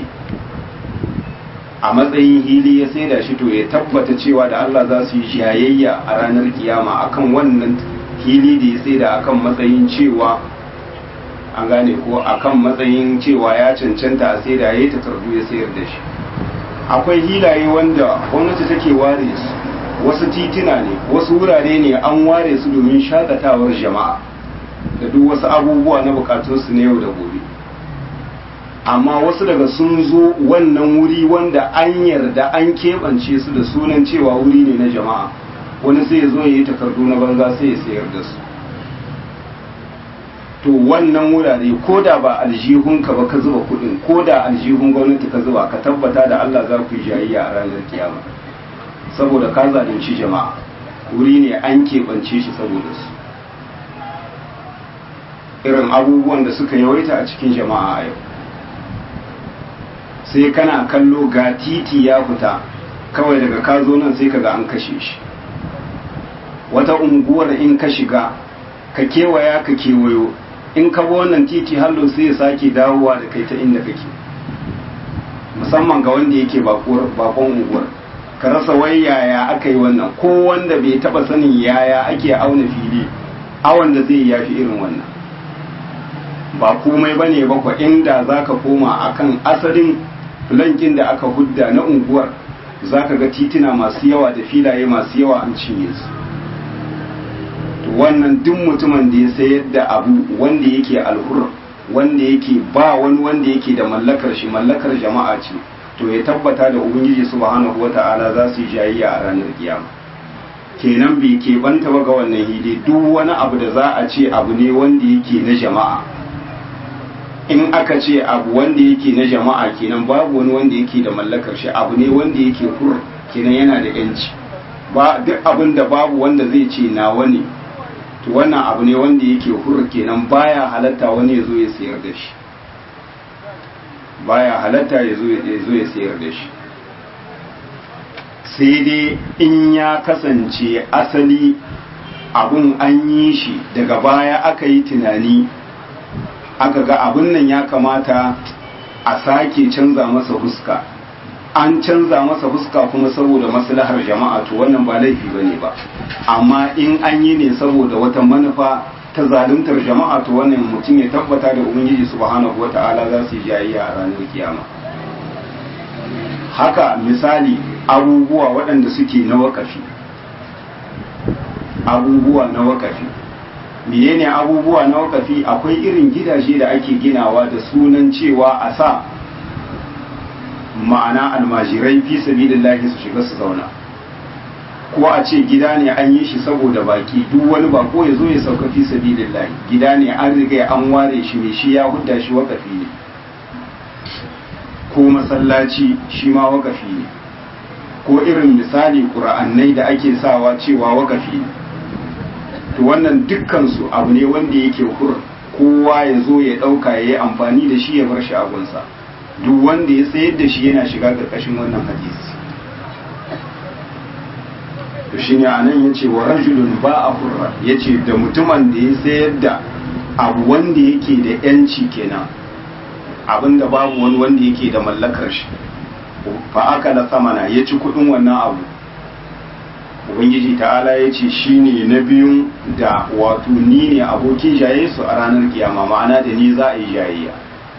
a matsayin hili ya sai da shi, to ya tabbata cewa da Allah za su yi jayayya a ranar kiyama akan wannan hili da ya sai da, akan matsayin cewa an gane ko akan matsayin cewa ya cancanta a sai da ya yi takardu ya sayar da shi. Akwai hilaye wanda gwamnati take ware su, wasu titina ne, wasu wurare ne an ware su domin shakatawar jama'a da duk wasu abubuwa na bukatunsu na yau da gobe. Amma wasu daga sun zo wannan wuri wanda an yarda an keɓance su da sunan cewa wuri ne na jama'a, wani sai ya zo ya yi takardu na banza sai ya sayar da su. To wannan wurare ko da ba aljihunka ba ka zuba kudin, ko da aljihun gwamnati ka zuba, ka tabbata da Allah za ku yi jayayya a ranar kiyama, saboda ka zalunci jama'a. Wuri ne an keɓance shi saboda su. Irin abubuwan da suka yawaita a cikin jama'a a yau, sai kana kallo ga titi ya fita, kawai daga ka zo nan sai kaga an kashe shi. Wata unguwar in ka shiga ka kewaya ka kewayo, in ka bi wannan titi hallo sai ya sake dawowa da kai ta inda kake. musamman ga wanda yake bakon unguwar ka rasa wai yaya aka yi wannan, ko wanda bai taba sanin yaya ake auna fili awon da zai yafi irin wannan. Ba komai bane ba ko inda zaka koma akan asalin plankin da aka hudda na unguwar zaka ga titina masu yawa da filaye masu yawa an cinye su. To wannan duk mutumin da ya sayar da abu wanda yake alhur, wanda yake ba wani wanda yake da mallakar shi, mallakar jama'a ce, to ya tabbata da ubangiji subhanahu wata'ala za su yi jayayya a ranar kiyama. Kenan bai keɓanta ba ga wannan hili, duk wani abu da za a ce abu ne wanda yake na jama'a, in aka ce abu wanda yake na jama'a kenan babu wani wanda yake da mallakar shi, abu ne wanda yake hur, kenan yana da yanci. Ba duk abin da babu wanda zai ce nawa ne, to wannan abu ne wanda yake hur, kenan baya halatta wani ya zo ya sayar da shi, baya halatta ya zo ya sayar da shi. Sai dai in ya kasance asali abun an yi shi daga baya aka yi tunani aka ga abun nan ya kamata a sake canza masa fuska, an canza masa fuska kuma saboda maslahar jama'a, to wannan ba laifi bane ba. Amma in an yi ne saboda wata manufa ta zaluntar jama'a, to wannan mutum ya tabbata da ubangiji subhanahu wata'ala za su yi jayayya a ranar kiyama. Haka misali abubuwa waɗanda suke na wakafi, abubuwa na wakafi, menene abubuwa na wakafi? Akwai irin gidaje da ake ginawa da sunan cewa a sa ma'ana almajirai fi sabilillahi su shiga su zauna, ko a ce gida ne an yi shi saboda baki, duk wani bako ya zo ya sauka fi sabilillahi, gida ne an riga an ware shi mai shi ya hudda shi wakafi ne, ko masallaci shi ma wakafi ne, ko irin misali ƙura'annai da ake sawa cewa wakafi ne. To wannan dukkansu abu ne wanda yake hur, kowa ya zo ya ɗauka ya yi amfani da shi ya bar shi abunsa, duk wanda ya sayar da shi yana shiga ƙarƙashin wannan hadisi. To shi ne a nan ya ce wa rajulun ba a hurra, ya ce da mutumin da ya sayar da abu wanda yake da ‘yanci kenan, abinda babu wani wanda yake da mallakar shi, fa aka da samana ya ci kudin wannan abu, ubangiji ta'ala ya ce shi ne na biyun da wato ni ne abokin jaye su a ranar kiyama, ma'ana da ni za a yi jayayya.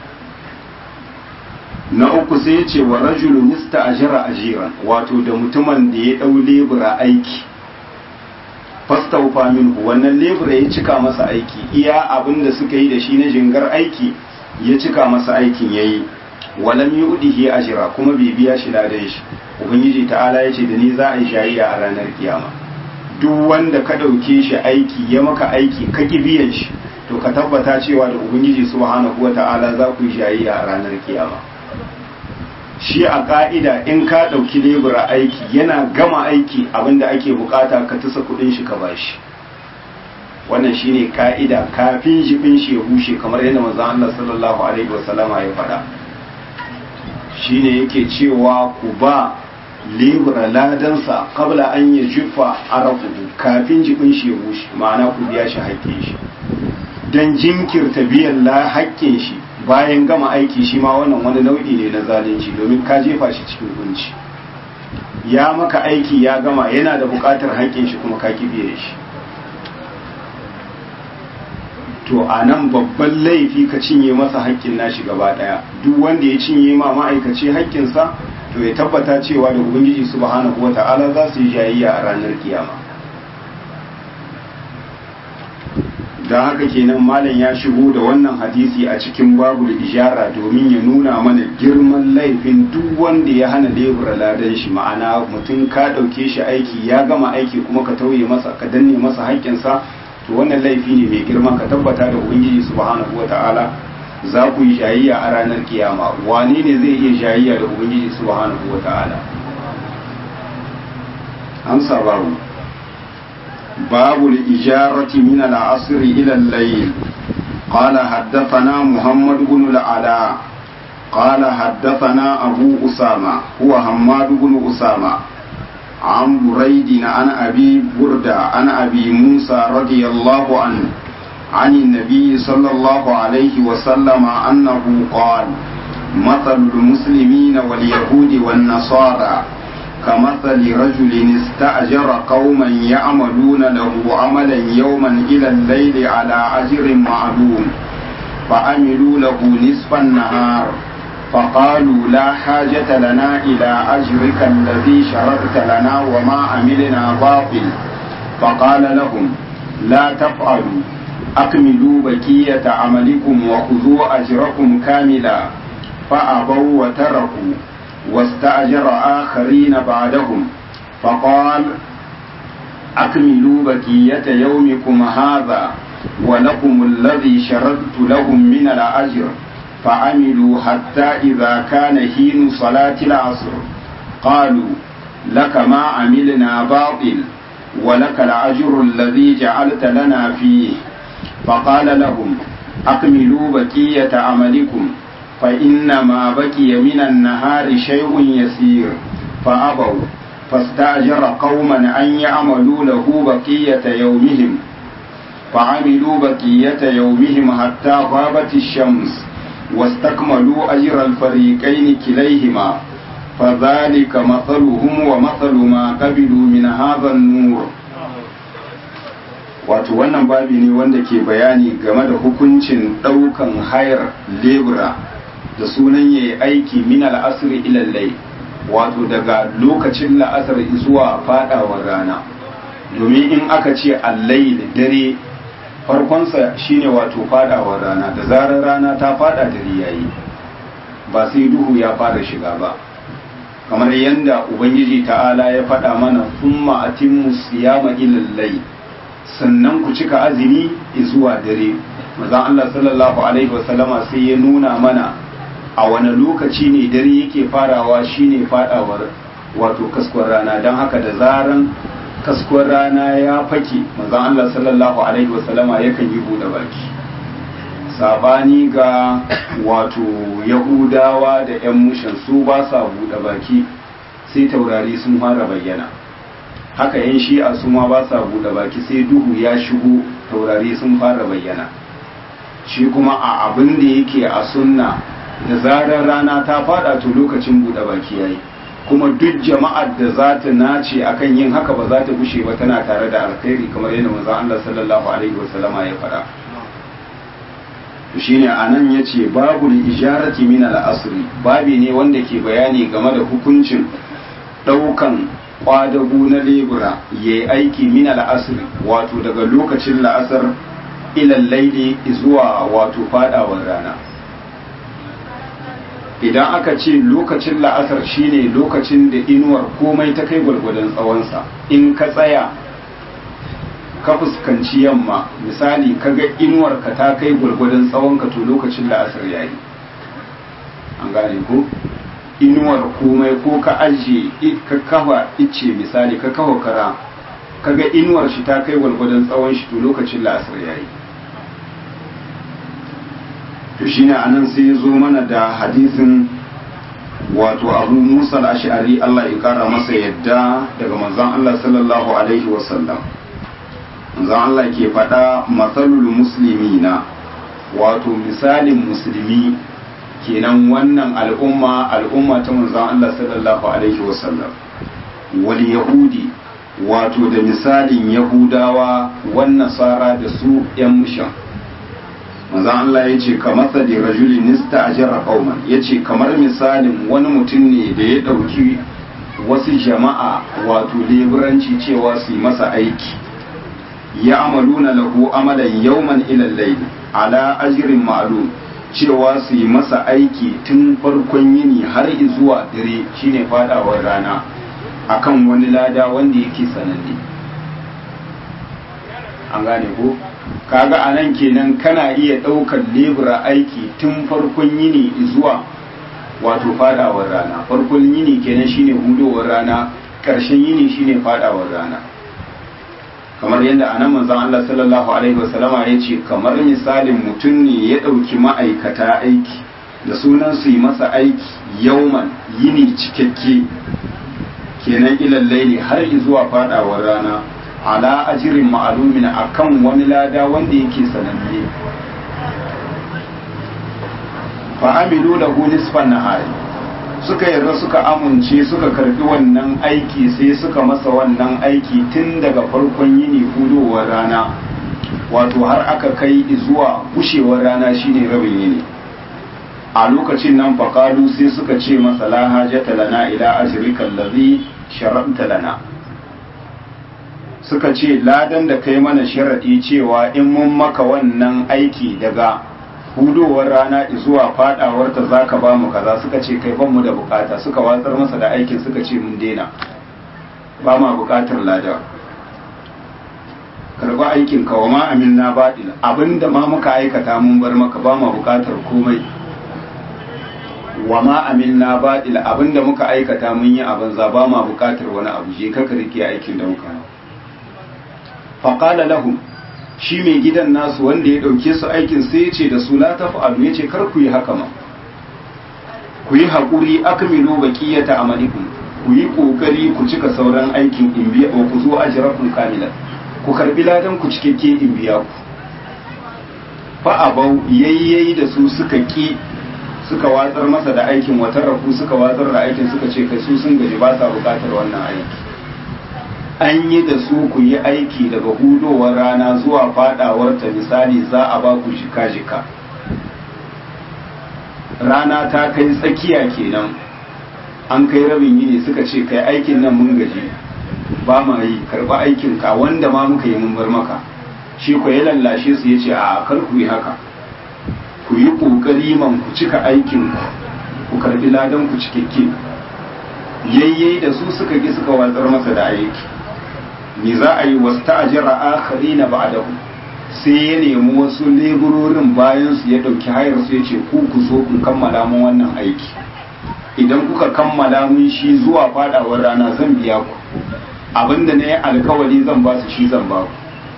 Na uku sai ya ce wa rajulun nista ajira ajiran, wato da mutumin da ya dau lebura aiki, fastaufa minhu, wannan lebura ya cika masa aiki, iya abin da suka yi da shi na jingar aiki ya cika masa aikin yayi, walam yudihi ajra, kuma bai biya shi ladan shi. Ubangiji ta'ala ya ce da ni za a yi jayayya a ranar kiyama. Duk wanda ka ɗauke shi aiki ya maka aiki ka ki biyan shi, to ka tabbata cewa da ubangiji subhanahu wata'ala za ku yi jayayya a ranar kiyama. Shi a ka'ida in ka ɗauki lebura aiki yana gama aiki, abinda ake bukata ka tusa kuɗin shi ka bashi. Wannan shine ka'ida kafin jibin shi ya bushe, kamar yadda manzon Allah sallallahu alaihi wasallama ya faɗa. Shine yake cewa ku ba lebura ladansa kabla an ya jufa arafuhu, kafin jibin shi ya bushe, ma'ana ku biya shi haƙƙin shi. Dan jinkirta biyan haƙƙin shi bayan gama aiki, shi ma wannan wani nau'i ne na zalunci, domin ka jefa shi cikin kunci. Ya maka aiki ya gama, yana da buƙatar haƙƙin shi kuma ka ki biye shi. To a nan babban laifi ka cinye masa haƙƙin nashi gaba ɗaya. Duk wanda ya cinye ma ma'aikaci haƙƙinsa, to ya tabbata cewa da ubangiji subhanahu wata'ala za su yi jayayya a ranar kiyama. Don haka kenan malam ya shigo da wannan hadisi a cikin babul ijara domin ya nuna mana girman laifin duk wanda ya hana lebura ladan shi, ma'ana mutum ka ɗauke shi aiki ya gama aiki kuma ka tauye masa, ka danne masa haƙƙinsa, to wannan laifi ne mai girma. Ka tabbata da ubangiji subhanahu wata'ala za ku yi jayayya a ranar kiyama. Wane ne zai iya jayayya da ubangiji subhanahu wata'ala? amsa babu. باب الإجارة من العصر إلى الليل. قال حدثنا محمد بن العلاء قال حدثنا أبو أسامة هو حماد بن أسامة عن بريد عن أبي بردة عن أبي موسى رضي الله عنه عن النبي صلى الله عليه وسلم أنه قال مثل المسلمين واليهود والنصارى كمثل رجل استأجر قوما يعملون له عملا يوما إلى الليل على أجر معلوم فعملوا له نصف النهار فقالوا لا حاجة لنا إلى أجرك الذي شرعت لنا وما عملنا باطل فقال لهم لا تفعلوا أكملوا بقية عملكم وخذوا أجركم كاملا فأبوا وتركوا واستأجر آخرين بعدهم فقال أكملوا بقية يومكم هذا ولكم الذي شرعت لهم من الأجر فعملوا حتى إذا كان حين صلاة العصر قالوا لك ما عملنا باطل ولك الأجر الذي جعلت لنا فيه فقال لهم أكملوا بقية عملكم فإنما بقي من النهار شيء يسير فأبوا فاستأجر قوما أن يعملوا له بقية يومهم فعملوا بقية يومهم حتى غابت الشمس واستكملوا أجر الفريقين كليهما فذلك مثلهم ومثل ما قبلوا من هذا النور. wato wannan babi ne wanda ke bayani game da hukuncin ɗaukan hayar lebura da sunan yayi aiki min al'asr ila al-layl, wato daga lokacin la'asar zuwa fadawar rana. Domin in aka ce al-layl dare farkonsa shine wato fadawar rana, da zarar rana ta fada dare yayi, ba sai duhu ya fara shiga ba, kamar yadda ubangiji ta'ala ya faɗa mana thumma atimmu siyama ila al-layl, sannan ku cika azumi zuwa dare. Manzon Allah sallallahu alaihi wasallama sai ya nuna mana a wani lokaci ne dare yake farawa, shine fadawar wato kaskon rana. Don haka da zaran kaskon rana ya fake, manzon Allah sallallahu alaihi wasallama yakan yi buɗe baki, sabani ga wato yahudawa da yan mushin, su ba sa buɗe baki sai taurari sun fara bayyana. Haka yan shi'a su ma ba sa buɗe baki sai duhu ya shigo, taurari sun fara bayyana. Shi kuma a abin da yake a sunna, da zarar rana ta fada to lokacin buɗe baki yayi, kuma duk jama'ar da za ta nace akan yin haka ba za ta gushe ba tana tare da alkhairi, kamar yadda manzon Allah sallallahu alaihi wasallama ya faɗa. Shine anan yace babul ijarati min al-asr, babi ne wanda ke bayani game da hukuncin daukan kwadagu na lebura yayi aiki min al-asr, wato daga lokacin la'asar ila al-layli zuwa wato fadawar rana. Idan aka ce lokacin la'asar shine lokacin da inuwar komai ta kai gwargwadon tsawonsa, in ka tsaya ka fuskanci yamma misali kaga inuwar ka ta kai gwargwadon tsawonka to lokacin la'asar yayi. An gane ko? Inuwar komai ko ka ajiye ka kafa ice misali ka kafa kara kaga inuwar shi ta kai gwargwadon tsawon shi to lokacin la'asar yayi. To shine anan sai ya zo mana da hadisin wato Abu Musa al-Ash'ari Allah ya kara masa yadda daga manzon Allah sallallahu alaihi wasallam. Manzon Allah ke faɗa matsalul muslimina, wato misalin musulmi kenan wannan al'umma ta manzon Allah sallallahu alaihi wasallam, wal yahudi wato da misalin yahudawa wan nasara da su yan mushan. Manzon Allah ya ce kamar da rajulin nista ajara qauman, ya ce kamar misalin wani mutum ne da ya ɗauki wasu jama'a wato leburanci cewa su yi masa aiki, ya amaluna lahu amalan yawman ila al-layl ala ajrin ma'lum, cewa su yi masa aiki tun farkon yini har zuwa dare shine fadawar rana akan wani lada wanda yake sananne. An gane ko? Kaga anan kenan kana iya ɗaukar lebura aiki tun farkon yini zuwa wato fadawar rana. Farkon yini kenan shine hudowar rana, ƙarshen yini shine fadawar rana. Kamar yadda anan manzon Allah sallallahu alaihi wasallama ya ce kamar misalin mutum ne ya ɗauki ma'aikata aiki da sunan su yi masa aiki yauman yini cikakke kenan ilal laili har zuwa fadawar rana ala ajirin ma'alumin akan wani lada wanda yake sananne. fa amilu lahu nisfan nahari suka yarda suka amince suka karbi wannan aiki sai suka masa wannan aiki tun daga farkon yini hudowar rana wato har aka kai zuwa gushewar rana shine rabin yini a lokacin nan faqalu sai suka ce masa la hajata lana ila ajrika allazi sharanta lana suka ce ladan da kai mana sharadi cewa in mun maka wannan aiki daga hudowar rana zuwa fadawarta za ka ba mu kaza suka ce kai ban mu da bukata suka watsar masa da aikin suka ce mun daina ba ma bukatar lada karba aikin ka wa ma amilna baɗil abinda ma muka aikata mun bar maka ba ma bukatar komai wa ma amilna baɗil abinda muka aikata mun yi abin za ba ma bukatar wani abu je ka rike aikin da muka faqala lahum shi mai gidan nasu wanda ya dauke su aikin sai ya ce da su la tafa'alu ya ce kar ku yi haka ma ku yi haƙuri akmilu baqiyata amalikum ku yi kokari ku cika sauran aikin in biya ku zo ajrakum kamilan ku karbi ladan ku cikakke in biya ku fa abau yayyayi da su suka ki suka watsar masa da aikin watarrafu suka watsar da aikin suka ce kai su sun gaji ba sa bukatar wannan aiki an yi da su ku yi aiki daga hudowar rana zuwa fadawar ta misali za a ba ku jika-jika rana ta kai tsakiya kenan an kai rabin yini suka ce kai aikin nan mun gaji ba ma yi karba aikin ka wanda ma muka yi mun bar maka shi ko ya lallashe su ya ce a kar ku yi haka ku yi kokari man ku cika aikin ku karbi ladan ku cikakke yayyai da su suka ki suka watsar masa da aiki ni za a yi wasu ta'ajira akari na ba'adahu sai ya nemi wasu leburorin bayan su ya ɗauki hayar su ya ce ku zo ku kammala mun wannan aiki idan kuka kammala mun shi zuwa fadawar rana zan biya ku abinda na yi alkawari zan ba su shi zan ba ku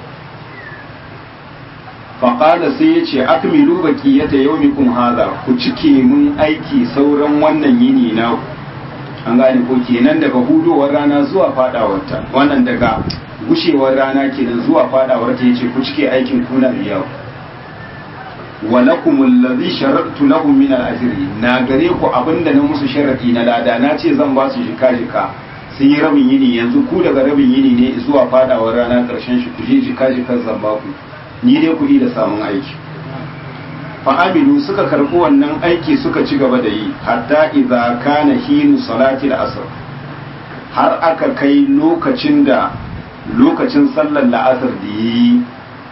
faƙala sai ya ce akmilu baqiyata yawmikum hadha ku cike mun aiki sauran wannan yini na an gane ko kenan daga hudowar rana zuwa fadawarta wannan daga gushewar rana kenan zuwa fadawarta yace ku cike aikin kuna biya walakum allazi sharadtu lahum min al-ajri na gare ku abinda na musu sharadi na lada na ce zan ba su jika sun yi rabin yini yanzu ku daga rabin yini ne zuwa fadawar rana karshen shi ku je jika zan ba ku ni dai ku yi da samun aiki fa'amilu suka karɓi wannan aiki suka ci gaba da yi hatta idza kana hinu salati al-asr har aka kai lokacin sallar la'asar da yi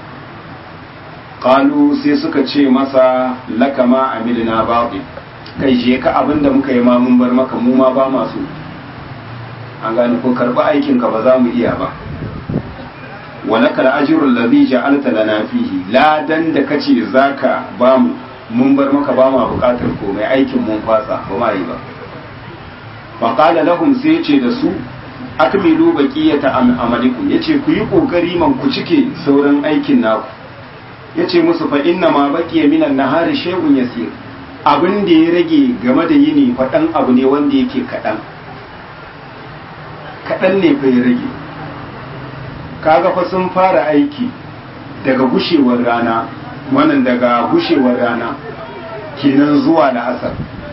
qalu sai suka ce masa lakama amilna baɗi kai je ka abinda muka yi ma mun bar maka mu ma ba masu an gane ko karɓi aikin ka ba za mu iya ba walaka al'ajirul ladhi ja'alta lana fihi ladan da kace zaka bamu mun bar maka ba ma bukatar komai aikin mun fasa ba ma yi ba fa qala lahum sai yace da su akmilu baqiyata amalikum yace ku yi kokari man ku cike sauran aikin naku yace musu fa inna ma baqiya minan nahari shay'un yasir abin da ya rage game da yini fa dan abu ne wanda yake kadan ne fa ya rage kaga fa sun fara aiki daga gushewar rana wannan daga gushewar rana kenan zuwa da asar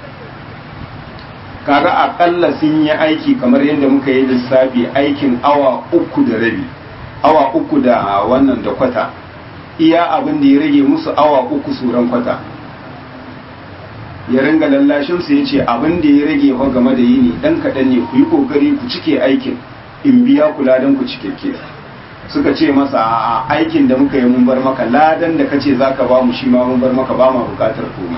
kaga akalla sun yi aiki kamar yadda muka yi lissafi aikin awa 3:30 awa 3 da wannan da kwata iya abin da ya rage musu awa 3 suran kwata ya ringa lallashin su yace abin da ya rage fa game da yini dan kadan ne ku yi kokari ku cike aikin in biya ku ladan ku cikakke suka ce masa a aikin da muka yi mun bar maka ladan da kace zaka ba mu shi ma mun bar maka ba ma bukatar komai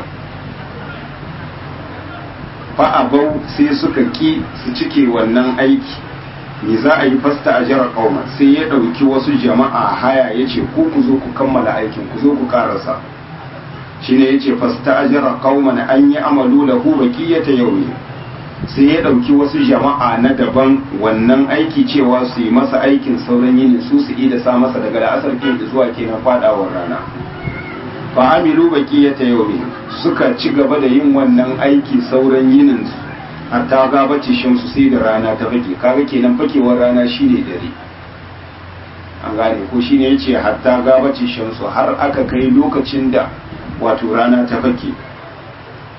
fa abau sai suka ki su cike wannan aiki ni za a yi fasta ajara qauma sai ya dauki wasu jama'a haya yace ku zo ku kammala aikin ku zo ku karasa shine yace fasta ajara qauman an yi amalu lahu baqiyata yawmi sai ya ɗauki wasu jama'a na daban wannan aiki cewa su yi masa aikin sauran yini su da sa masa daga la'asar ke zuwa ke na fadawar rana fa amilu baqiyata yawmi suka ci gaba da yin wannan aiki sauran yinin su hatta gabaci shamsu sai da rana ta fake kaga kenan fakewar rana shine dare an gane ko shine yace hatta gabaci shamsu har aka kai lokacin da wato rana ta fake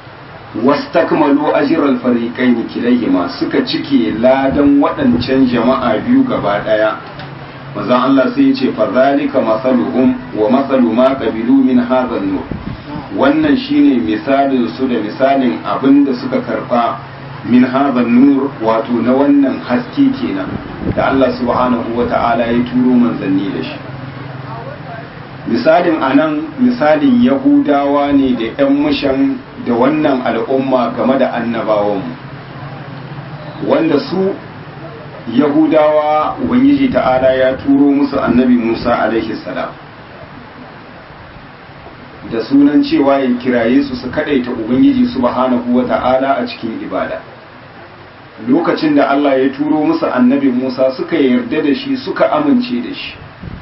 wastakmalu ajral fariqaini kilayhima suka cike ladan waɗancan jama'a biyu gaba daya manzon Allah sai ya ce fa zalika masaluhum wa masalu ma qabilu min hadha nur wannan shine misalin su da misalin abinda suka karba min hadha nur wato na wannan haske kenan da Allah subhanahu wata'ala ya turo manzanni da shi misalin anan misalin yahudawa ne da 'yan mushan da wannan al'umma game da annabawanmu wanda su yahudawa ubangiji ta'ala ya turo musu annabi musa alaihi salam da sunan cewa ya kiraye su su kadaita ubangiji subhanahu wata'ala a cikin ibada lokacin da Allah ya turo musu annabi musa suka yarda da shi suka amince da shi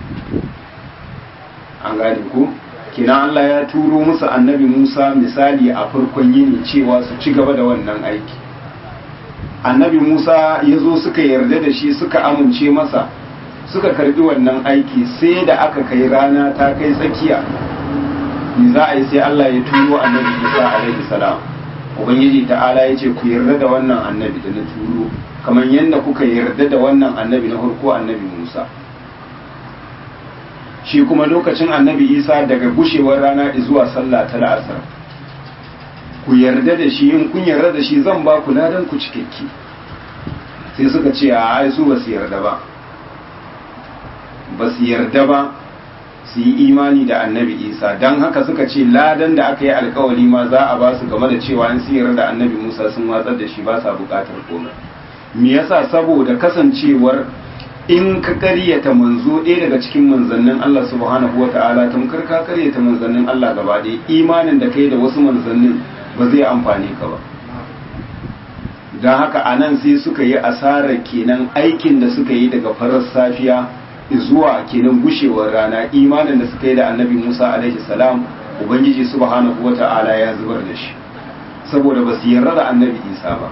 an gane ku kina Allah ya turo musu annabi Musa misali a farkon yini cewa su ci gaba da wannan aiki annabi Musa ya zo suka yarda da shi suka amince masa suka karbi wannan aiki sai da aka kai rana ta kai tsakiya ni za a yi sai Allah ya turo annabi Musa alaihi salam ubangiji ta'ala ya ce ku yarda da wannan annabi da na turo kamar yadda kuka yarda da wannan annabi na farko annabi Musa shi kuma lokacin annabi isa daga gushewar rana zuwa sallah ta la'asar ku yarda da shi in kun yarda da shi zan ba ku ladan ku cikakke sai suka ce a ai su basu yarda ba basu yarda ba su yi imani da annabi isa don haka suka ce ladan da aka yi alkawari ma za a ba su game da cewa in sun yarda da annabi musa sun watsar da shi ba sa bukatar komai me yasa saboda kasancewar in ka karyata manzo ɗaya daga cikin manzannin Allah subhanahu wa ta'ala tamkar ka karyata manzannin Allah gaba ɗaya imanin da kai da wasu manzannin ba zai amfani ka ba don haka a nan sai suka yi asarar kenan aikin da suka yi daga farar safiya zuwa kenan gushewar rana imanin da suka yi da annabi Musa alaihi salam ubangiji subhanahu wa ta'ala ya zubar da shi saboda ba su yarda da annabi Isa ba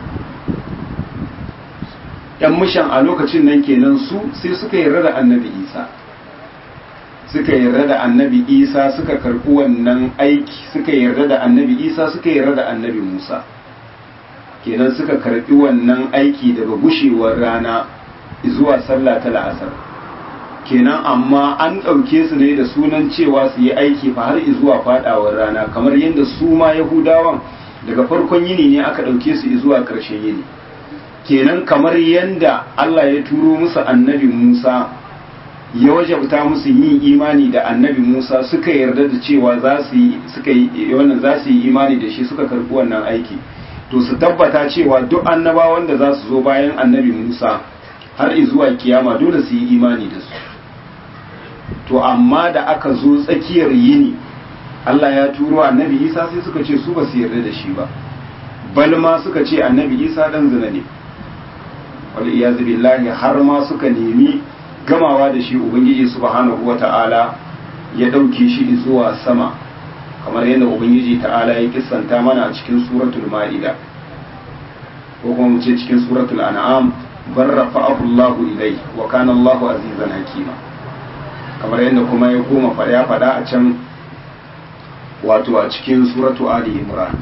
‘yan mushan a lokacin nan kenan su sai suka yarda da annabi isa suka yarda da annabi isa suka karɓi wannan aiki suka yarda da annabi isa suka yarda da annabi musa kenan suka karɓi wannan aiki daga gushewar rana zuwa sallah ta la'asar kenan amma an ɗauke su ne da sunan cewa su yi aiki fa har zuwa faɗawar rana kamar yadda su ma yahudawan daga farkon yini ne aka ɗauke su zuwa ƙarshen yini kenan kamar yadda Allah ya turo musu annabi Musa ya wajabta musu yin imani da annabi Musa suka yarda da cewa za su yi imani da shi suka karɓi wannan aiki to su tabbata cewa duk annabawan da za su zo bayan annabi Musa har zuwa kiyama dole su yi imani da su to amma da aka zo tsakiyar yini Allah ya turo annabi Isa sai suka ce su ba su yarda da shi ba balma suka ce annabi Isa dan zina ne wal iyaz billahi har ma suka nemi gamawa da shi ubangiji subhanahu wata'ala ya dauke shi zuwa sama kamar yadda ubangiji ta'ala ya kissanta mana a cikin suratul ma'ida ko kuma mu ce cikin suratul an'am bar rafa'ahu Allahu ilayhi wa kana Allahu azizan hakima kamar yadda kuma ya koma fada a can wato a cikin suratu ali imran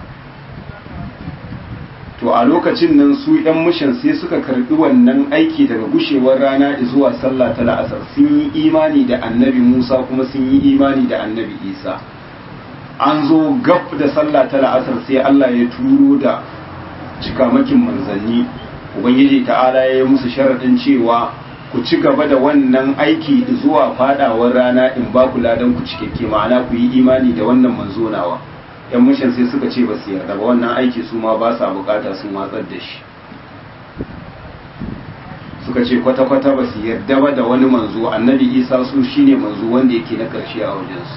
to a lokacin nan su yan mushin sai suka karbi wannan aiki daga gushewar rana zuwa sallah ta la'asar sun yi imani da annabi Musa kuma sun yi imani da annabi Isa an zo gab da sallah ta la'asar sai Allah ya turo da cikamakin manzanni ubangiji ta'ala ya yi musu sharadin cewa ku ci gaba da wannan aiki zuwa fadawar rana in ba ku ladan ku cikakke ma'ana ku yi imani da wannan manzo nawa yan mushin sai suka ce ba su yarda ba wannan aiki su ma ba sa bukata sun watsar da shi suka ce kwata-kwata ba su yarda ba da wani manzo annabi isa su shine manzo wanda yake na karshe a wajensu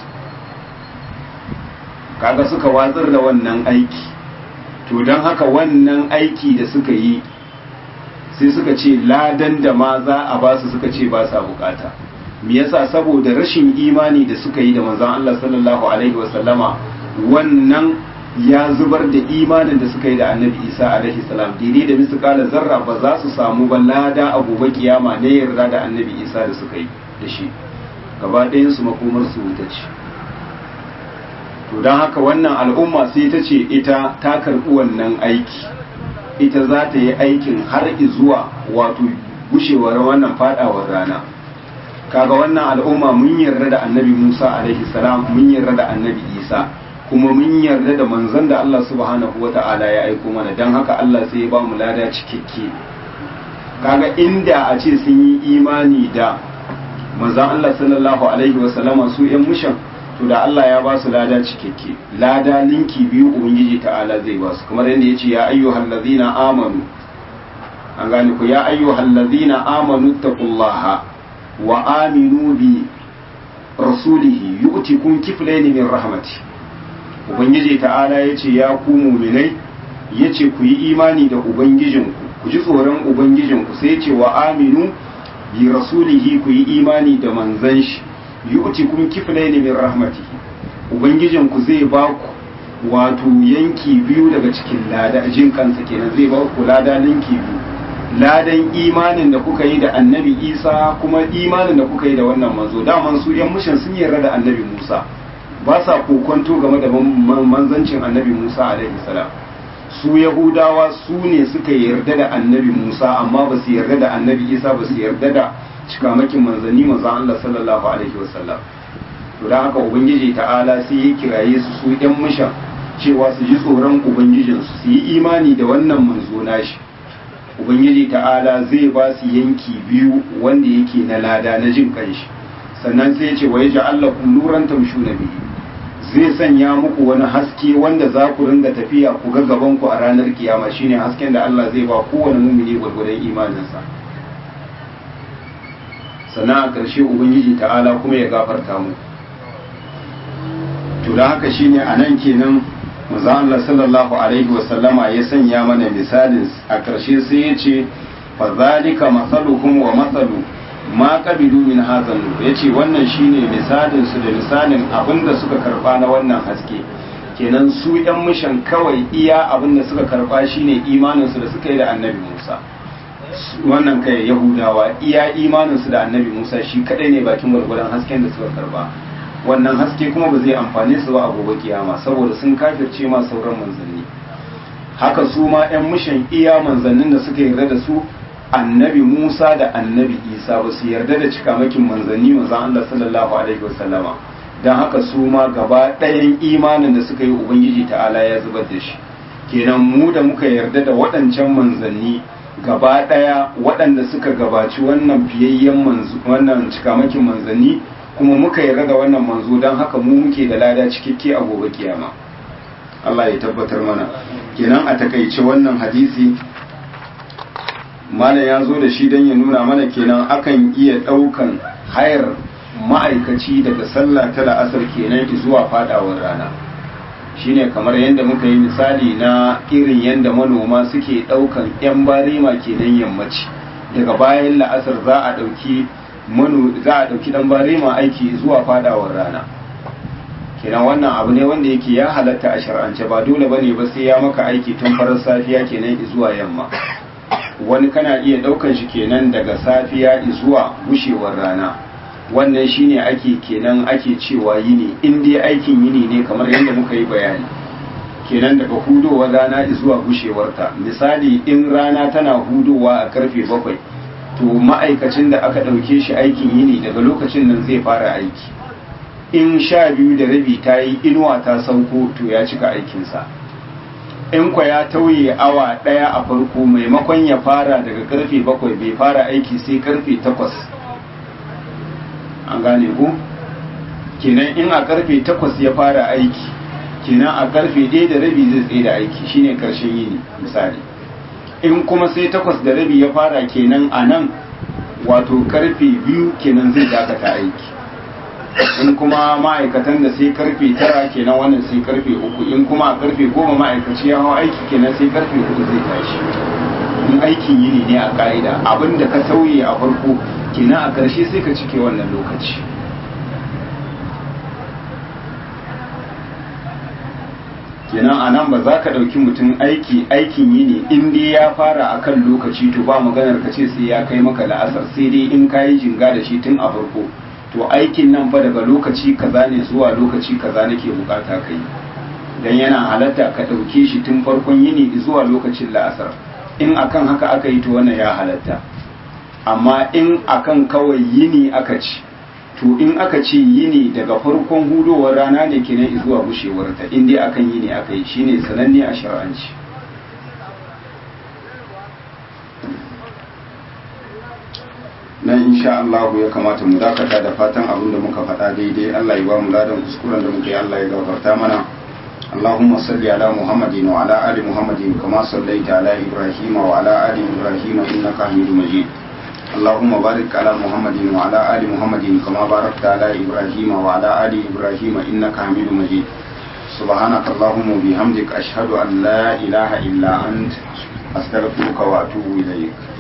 kaga suka watsar da wannan aiki to don haka wannan aiki da suka yi sai suka ce ladan da ma za a ba su suka ce ba sa bukata me yasa saboda rashin imani da suka yi da manzon Allah sallallahu alaihi wasallama wannan ya zubar da imanin da suka yi da annabi isa alaihi salam daidai da misƙala zarra ba za su samu ba lada a gobe kiyama ne yarda da annabi isa da suka yi da shi gaba ɗayan su makomar su wuta ce to don haka wannan al'umma sai ta ce ita ta karɓi wannan aiki, ita za ta yi aikin har zuwa wato gushewar wannan fadawar rana. Kaga wannan al'umma mun yarda da annabi Musa alaihi salam, mun yarda da annabi Isa, kuma mun yarda da manzon da Allah subhanahu wata'ala ya aiko mana, don haka Allah sai ya ba mu lada cikakke. Kaga inda a ce sun yi imani da manzon Allah sallallahu alaihi wasallama su yan mushan, to da Allah ya ba su lada cikakke, lada linki biyu ubangiji ta'ala zai ba su, kamar yadda yace ya ayyuhal ladzina amanu, an gane ku, ya ayyuhal ladzina amanu taqullaha wa aminu bi rasulihi yu'tikum kiflayn min rahmati. Ubangiji ta'ala yace ya ku mu'minai, yace ku yi imani da ubangijinku, ku ji tsoron ubangijinku, sai yace wa aminu bi rasulihi, ku yi imani da manzon shi, yu'tikum kiflayn min rahmatihi, ubangijinku zai ba ku wato yanki biyu daga cikin lada, jin kansa kenan zai ba ku lada linki biyu, ladan imanin da kuka yi da annabi Isa, kuma imanin da kuka yi da wannan manzo. Daman su yan mushin sun yarda da annabi Musa, ba sa kokonto game da manzancin annabi Musa alaihi salam. Su Yahudawa su ne suka yarda da annabi Musa, amma ba su yarda da annabi Isa, ba su yarda da cikamakin manzanni manzan Allah sallallahu alaihi wasallam. To da haka ubangiji ta'ala sai ya kiraye su yan mushan cewa su ji tsoron ubangijinsu, su yi imani da wannan manzo nashi. Ubangiji ta'ala zai ba su yanki biyu wanda yake na lada na jin kanshi, sannan sai ya ce wa yaj'al lakum nuran tamshuna bihi, zai sanya muku wani haske wanda za ku ringa tafiya ku ga gaban ku a ranar kiyama, shine hasken da Allah zai ba kowane mumini gwargwadon imaninsa. Sannan a ƙarshe ubangiji ta'ala kuma ya gafarta mu. To da haka shine anan kenan manzo Allah sallallahu alaihi wasallama ya sanya mana misalin a ƙarshe sai ya ce fa zalika masaluhum wa masalu ma qabilu min hadhan yace wannan shine misalin su da misalin abinda suka karba na wannan haske. Kenan su ɗan mishan kawai iya abinda suka karba shine imanin su da suka yi da annabi Musa, wannan kai Yahudawa iya imanin su da annabi Musa shi kadai ne bakin gurgurdan hasken da suka karba. Wannan haske kuma ba zai amfane su ba a gobe kiyama, saboda sun kafirce ma sauran manzanni. Haka su ma 'yan mushan iya manzannin da suka yarda da su annabi Musa da annabi Isa, ba su yarda da cikamakin manzanni manzan Allah sallallahu alaihi wasallama. Don haka su ma gaba ɗayan imanin da suka yi ubangiji ta'ala ya zubar da shi. Kenan mu da muka yarda da waɗancan manzanni gaba ɗaya waɗanda suka gabaci wannan fiyayyen manzo, wannan cikamakin manzanni, kuma muka yarda da wannan manzo, don haka mu muke da lada cikakke a gobe kiyama. Allah ya tabbatar mana. Kenan a takaice wannan hadisi malam ya zo da shi don ya nuna mana kenan akan iya ɗaukan hayar ma'aikaci daga sallah ta la'asar kenan zuwa fadawar rana. Shine kamar yadda muka yi misali na irin yadda manoma suke ɗaukan 'yan barima kenan yammaci, daga bayan la'asar za a ɗauki dan barema aiki zuwa fadawar rana. Kenan wannan abu ne wanda yake ya halatta a shar'ance, ba dole bane ba sai ya maka aiki tun farar safiya kenan zuwa yamma. Wani kana iya daukan shi kenan daga safiya zuwa gushewar rana. Wannan shine ake cewa yini, in dai aikin yini ne kamar yadda muka yi bayani. Kenan daga hudowar rana zuwa gushewarta. Misali in rana tana hudowa a karfe 7, to ma'aikacin da aka ɗauke shi aikin yini daga lokacin nan zai fara aiki. In 12:30 ta yi inuwa ta sauko, to ya cika aikinsa. In kwa ya tauye awa ɗaya a farko, maimakon ya fara daga karfe 7 bai fara aiki sai karfe 8. An gane ku? Kenan in a karfe 8 ya fara aiki, kenan a karfe 1:30 zai tsaye da aiki, shine karshen yini misali. In kuma sai 8:30 ya fara, kenan a nan wato karfe 2 kenan zai dakata aiki. In kuma ma'aikatan da sai karfe 9 kenan wannan sai karfe 3. In kuma a karfe 10 ma'aikaci ya hau aiki, kenan sai karfe 4 zai tashi. In aikin yini ne a ka'ida, abinda ka tauye a farko kenan a karshe sai ka cike wannan lokaci. kenan a nan ba za ka ɗauki mutum aikin yini in dai ya fara a kan lokaci, to ba maganar ka ce sai ya kai maka la'asar, sai dai in ka yi jinga da shi tun a farko, to aikin nan fa daga lokaci kaza ne zuwa lokaci kaza nake bukata kai dan yana halatta ka ɗauke shi tun farkon yini zuwa lokacin la'asar. In akan haka aka yi to wannan ya halatta, amma in akan kawai yini aka ci, to in aka ce yini daga farkon hudowar rana ne kenan zuwa gushewar ta, in dai akan yini aka yi shine sananne a shar'anci. nan insha Allah ya kamata mu dakata, da fatan abin da muka faɗa daidai Allah ya ba mu ladan kuskuren da muka yi Allah ya gafarta mana. اللهم صل على محمد وعلى آل محمد كما صليت على إبراهيم وعلى آل إبراهيم إنك حميد مجيد. اللهم بارك على محمد وعلى آل محمد كما باركت على إبراهيم وعلى آل إبراهيم إنك حميد مجيد. سبحانك اللهم وبحمدك أشهد أن لا إله إلا أنت أستغفرك وأتوب إليك.